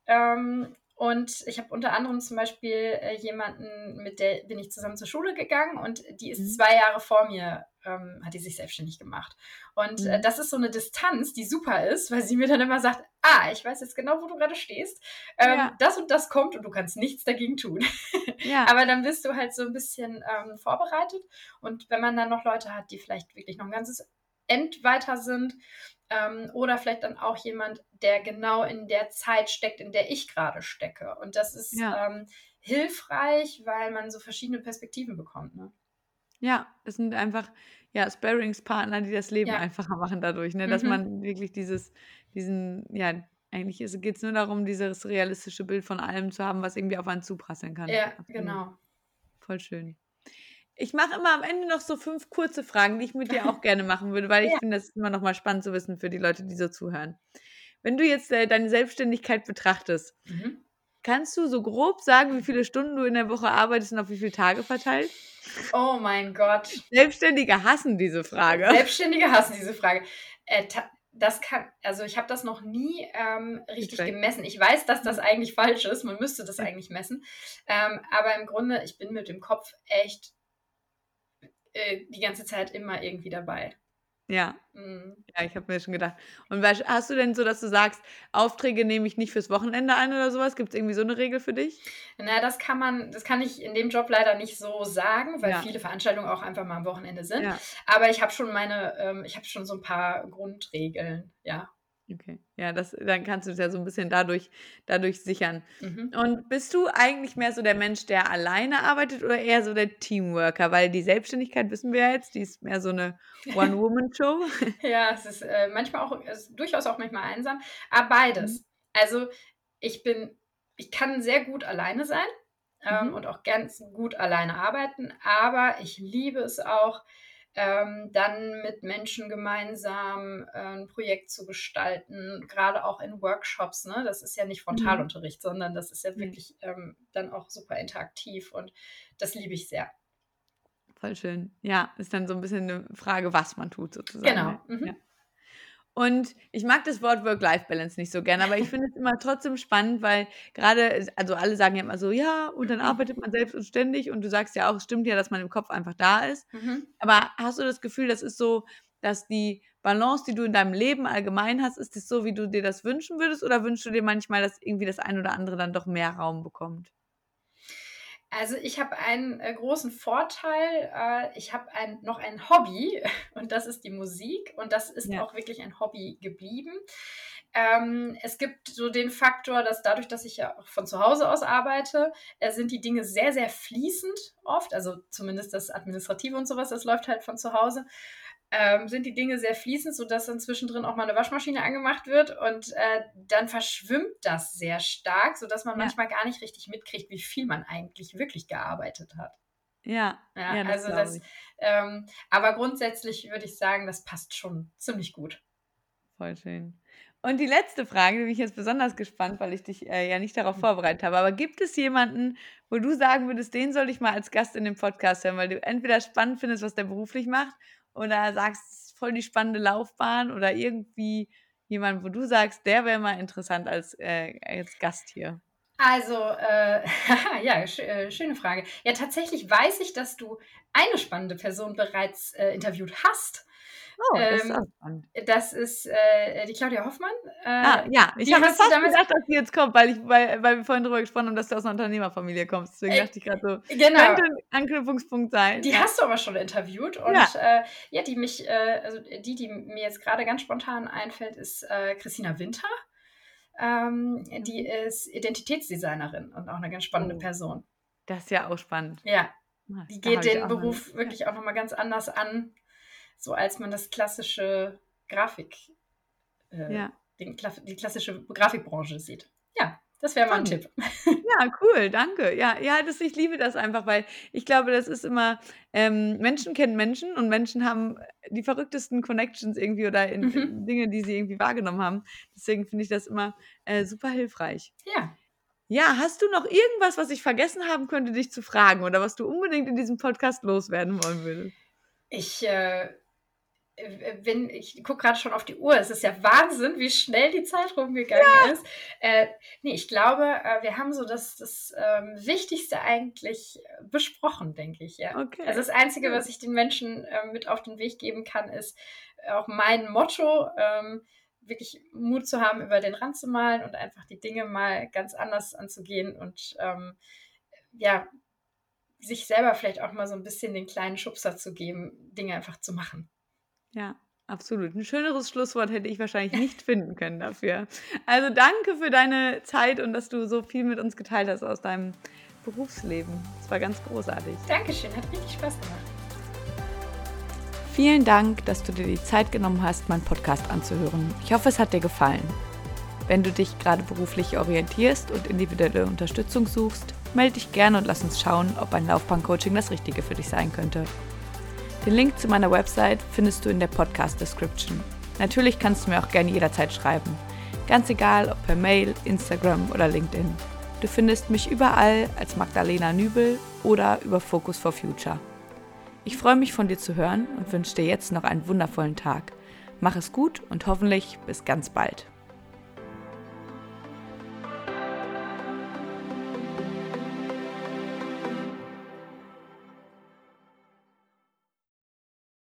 und ich habe unter anderem zum Beispiel, jemanden, mit der bin ich zusammen zur Schule gegangen und die ist mhm, 2 Jahre vor mir, hat die sich selbstständig gemacht. Und, mhm, das ist so eine Distanz, die super ist, weil sie mir dann immer sagt: ich weiß jetzt genau, wo du gerade stehst. ja, Das und das kommt und du kannst nichts dagegen tun.“ ja, Aber dann bist du halt so ein bisschen, vorbereitet. Und wenn man dann noch Leute hat, die vielleicht wirklich noch ein ganzes End weiter sind, oder vielleicht dann auch jemand, der genau in der Zeit steckt, in der ich gerade stecke. Und das ist, ja. hilfreich, weil man so verschiedene Perspektiven bekommt, ne? Ja, es sind einfach, ja, Sparringspartner, die das Leben Ja. einfacher machen dadurch, ne, dass Mhm. man wirklich diesen ja, eigentlich geht's nur darum, dieses realistische Bild von allem zu haben, was irgendwie auf einen zuprasseln kann. Ja, Absolut, genau. voll schön. Ich mache immer am Ende noch so 5 kurze Fragen, die ich mit dir auch gerne machen würde, weil ich Ja. finde, das ist immer noch mal spannend zu wissen für die Leute, die so zuhören. Wenn du jetzt, deine Selbstständigkeit betrachtest, Mhm. kannst du so grob sagen, wie viele Stunden du in der Woche arbeitest und auf wie viele Tage verteilt? Oh mein Gott. Selbstständige hassen diese Frage. Selbstständige hassen diese Frage. Ta das kann, also, ich habe das noch nie, richtig Gecheckt. gemessen. Ich weiß, dass das Ja. eigentlich falsch ist. Man müsste das Ja. eigentlich messen. Aber im Grunde, ich bin mit dem Kopf echt, die ganze Zeit immer irgendwie dabei. Ja, Mhm. ja, ich habe mir schon gedacht. Und weißt hast du denn so, dass du sagst: „Aufträge nehme ich nicht fürs Wochenende an“ oder so was? Gibt's irgendwie so 'ne Regel für dich? Na, das kann ich in dem Job leider nicht so sagen, weil Ja, viele Veranstaltungen auch einfach mal am Wochenende sind. ja. Aber ich habe schon so ein paar Grundregeln, ja. Okay. Ja, dann kannst du es ja so ein bisschen dadurch sichern. Mhm. Und bist du eigentlich mehr so der Mensch, der alleine arbeitet oder eher so der Teamworker? Weil die Selbstständigkeit wissen wir ja jetzt, die ist mehr so eine One-Woman-Show. Ja, es ist, manchmal auch durchaus auch manchmal einsam, aber Mhm. beides. Also, ich bin ich kann sehr gut alleine sein, Mhm. und auch ganz gut alleine arbeiten, aber ich liebe es auch, dann mit Menschen gemeinsam, 'n Projekt zu gestalten, gerade auch in Workshops, ne? Das ist ja nicht Mhm. Frontalunterricht, sondern das ist ja Ne, wirklich, dann auch super interaktiv und das liebe ich sehr. voll schön. Ja, ist dann so ein bisschen eine Frage, was man tut sozusagen, Genau, ne? Ja. mhm. Und ich mag das Wort Work-Life-Balance nicht so gern, aber ich finde es immer trotzdem spannend, weil grade also, alle sagen ja immer so: „Ja, und dann arbeitet man selbst und ständig.“ Und du sagst ja auch, es stimmt ja, dass man im Kopf einfach da ist. Mhm. Aber hast du das Gefühl, das ist so, dass die Balance, die du in deinem Leben allgemein hast, ist das so, wie du dir das wünschen würdest, oder wünschst du dir manchmal, dass irgendwie das ein oder andere dann doch mehr Raum bekommt? Also, ich habe einen, großen Vorteil. Ich habe noch ein Hobby und das ist die Musik und das ist Ja. auch wirklich ein Hobby geblieben. Es gibt so den Faktor, dass dadurch, dass ich ja auch von zu Hause aus arbeite, sind die Dinge sehr, sehr fließend oft, also zumindest das Administrative und sowas, das läuft halt von zu Hause. Sind die Dinge sehr fließend, sodass dann zwischendrin auch mal eine Waschmaschine angemacht wird und, dann verschwimmt das sehr stark, sodass man Ja, manchmal gar nicht richtig mitkriegt, wie viel man eigentlich wirklich gearbeitet hat. ja, Ja, ja, das also glaube das ich. aber grundsätzlich würde ich sagen, das passt schon ziemlich gut. Voll schön. Und die letzte Frage, die bin ich jetzt besonders gespannt, weil ich dich, ja nicht darauf Mhm. vorbereitet habe. Aber gibt es jemanden, wo du sagen würdest, den soll ich mal als Gast in dem Podcast hören, weil du entweder spannend findest, was der beruflich macht, oder sagst, es ist voll die spannende Laufbahn, oder irgendwie jemand, wo du sagst, der wäre mal interessant als Gast hier? Also, ja, schöne Frage. Ja, tatsächlich weiß ich, dass du eine spannende Person bereits, interviewt hast. Oh, das ist auch Ähm, spannend. Das ist, die Claudia Hoffmann. Ja, ich Die habe mir hast du fast damals gedacht, dass die jetzt kommt, weil wir vorhin drüber gesprochen haben, dass du aus 'ner Unternehmerfamilie kommst. Deswegen äh, dachte ich grad so, genau. könnte 'n Anknüpfungspunkt sein, Die ja. hast du aber schon interviewt Ja. und, ja, also die mir jetzt gerade ganz spontan einfällt, ist, Christina Winter. Die Mhm. ist Identitätsdesignerin und auch eine ganz spannende Oh, Person. das ist ja auch spannend. Ja, Ah, die da geht habe ich den auch mal 'ne Beruf ja, wirklich auch noch mal ganz anders an, so als man das klassische Grafik äh, ja, die klassische Grafikbranche sieht. Ja, das wäre mal 'n spannend. Tipp. Ja, cool, danke. Ja, ja, ich liebe das einfach, weil ich glaube, das ist immer Menschen kennen Menschen und Menschen haben die verrücktesten Connections irgendwie oder in Mhm. Dinge, die sie irgendwie wahrgenommen haben. Deswegen finde ich das immer, super hilfreich. Ja, Ja, hast du noch irgendwas, was ich vergessen haben könnte, dich zu fragen oder was du unbedingt in diesem Podcast loswerden wollen würdest? ich, wenn ich gucke grade schon auf die Uhr. Es ist ja Wahnsinn, wie schnell die Zeit rumgegangen ist. Äh, ne, ich glaube, wir haben so das, Wichtigste eigentlich besprochen, denke ich, ja. Also, Okay, das Einzige, cool. was ich den Menschen, mit auf den Weg geben kann, ist auch mein Motto, wirklich Mut zu haben, über den Rand zu malen und einfach die Dinge mal ganz anders anzugehen und, ja, sich selber vielleicht auch mal so ein bisschen den kleinen Schubser zu geben, Dinge einfach zu machen. Ja, absolut. 'N schöneres Schlusswort hätte ich wahrscheinlich nicht finden können dafür. Also, danke für deine Zeit und dass du so viel mit uns geteilt hast aus deinem Berufsleben. Es war ganz großartig. Dankeschön, hat richtig Spaß gemacht. Vielen Dank, dass du dir die Zeit genommen hast, meinen Podcast anzuhören. Ich hoffe, es hat dir gefallen. Wenn du dich gerade beruflich orientierst und individuelle Unterstützung suchst, melde dich gerne und lass uns schauen, ob ein Laufbahn-Coaching das Richtige für dich sein könnte. Den Link zu meiner Website findest du in der Podcast-Description. Natürlich kannst du mir auch gerne jederzeit schreiben. Ganz egal, ob per Mail, Instagram oder LinkedIn. Du findest mich überall als Magdalena Nübel oder über Focus for Future. Ich freue mich, von dir zu hören und wünsche dir jetzt noch einen wundervollen Tag. Mach es gut und hoffentlich bis ganz bald.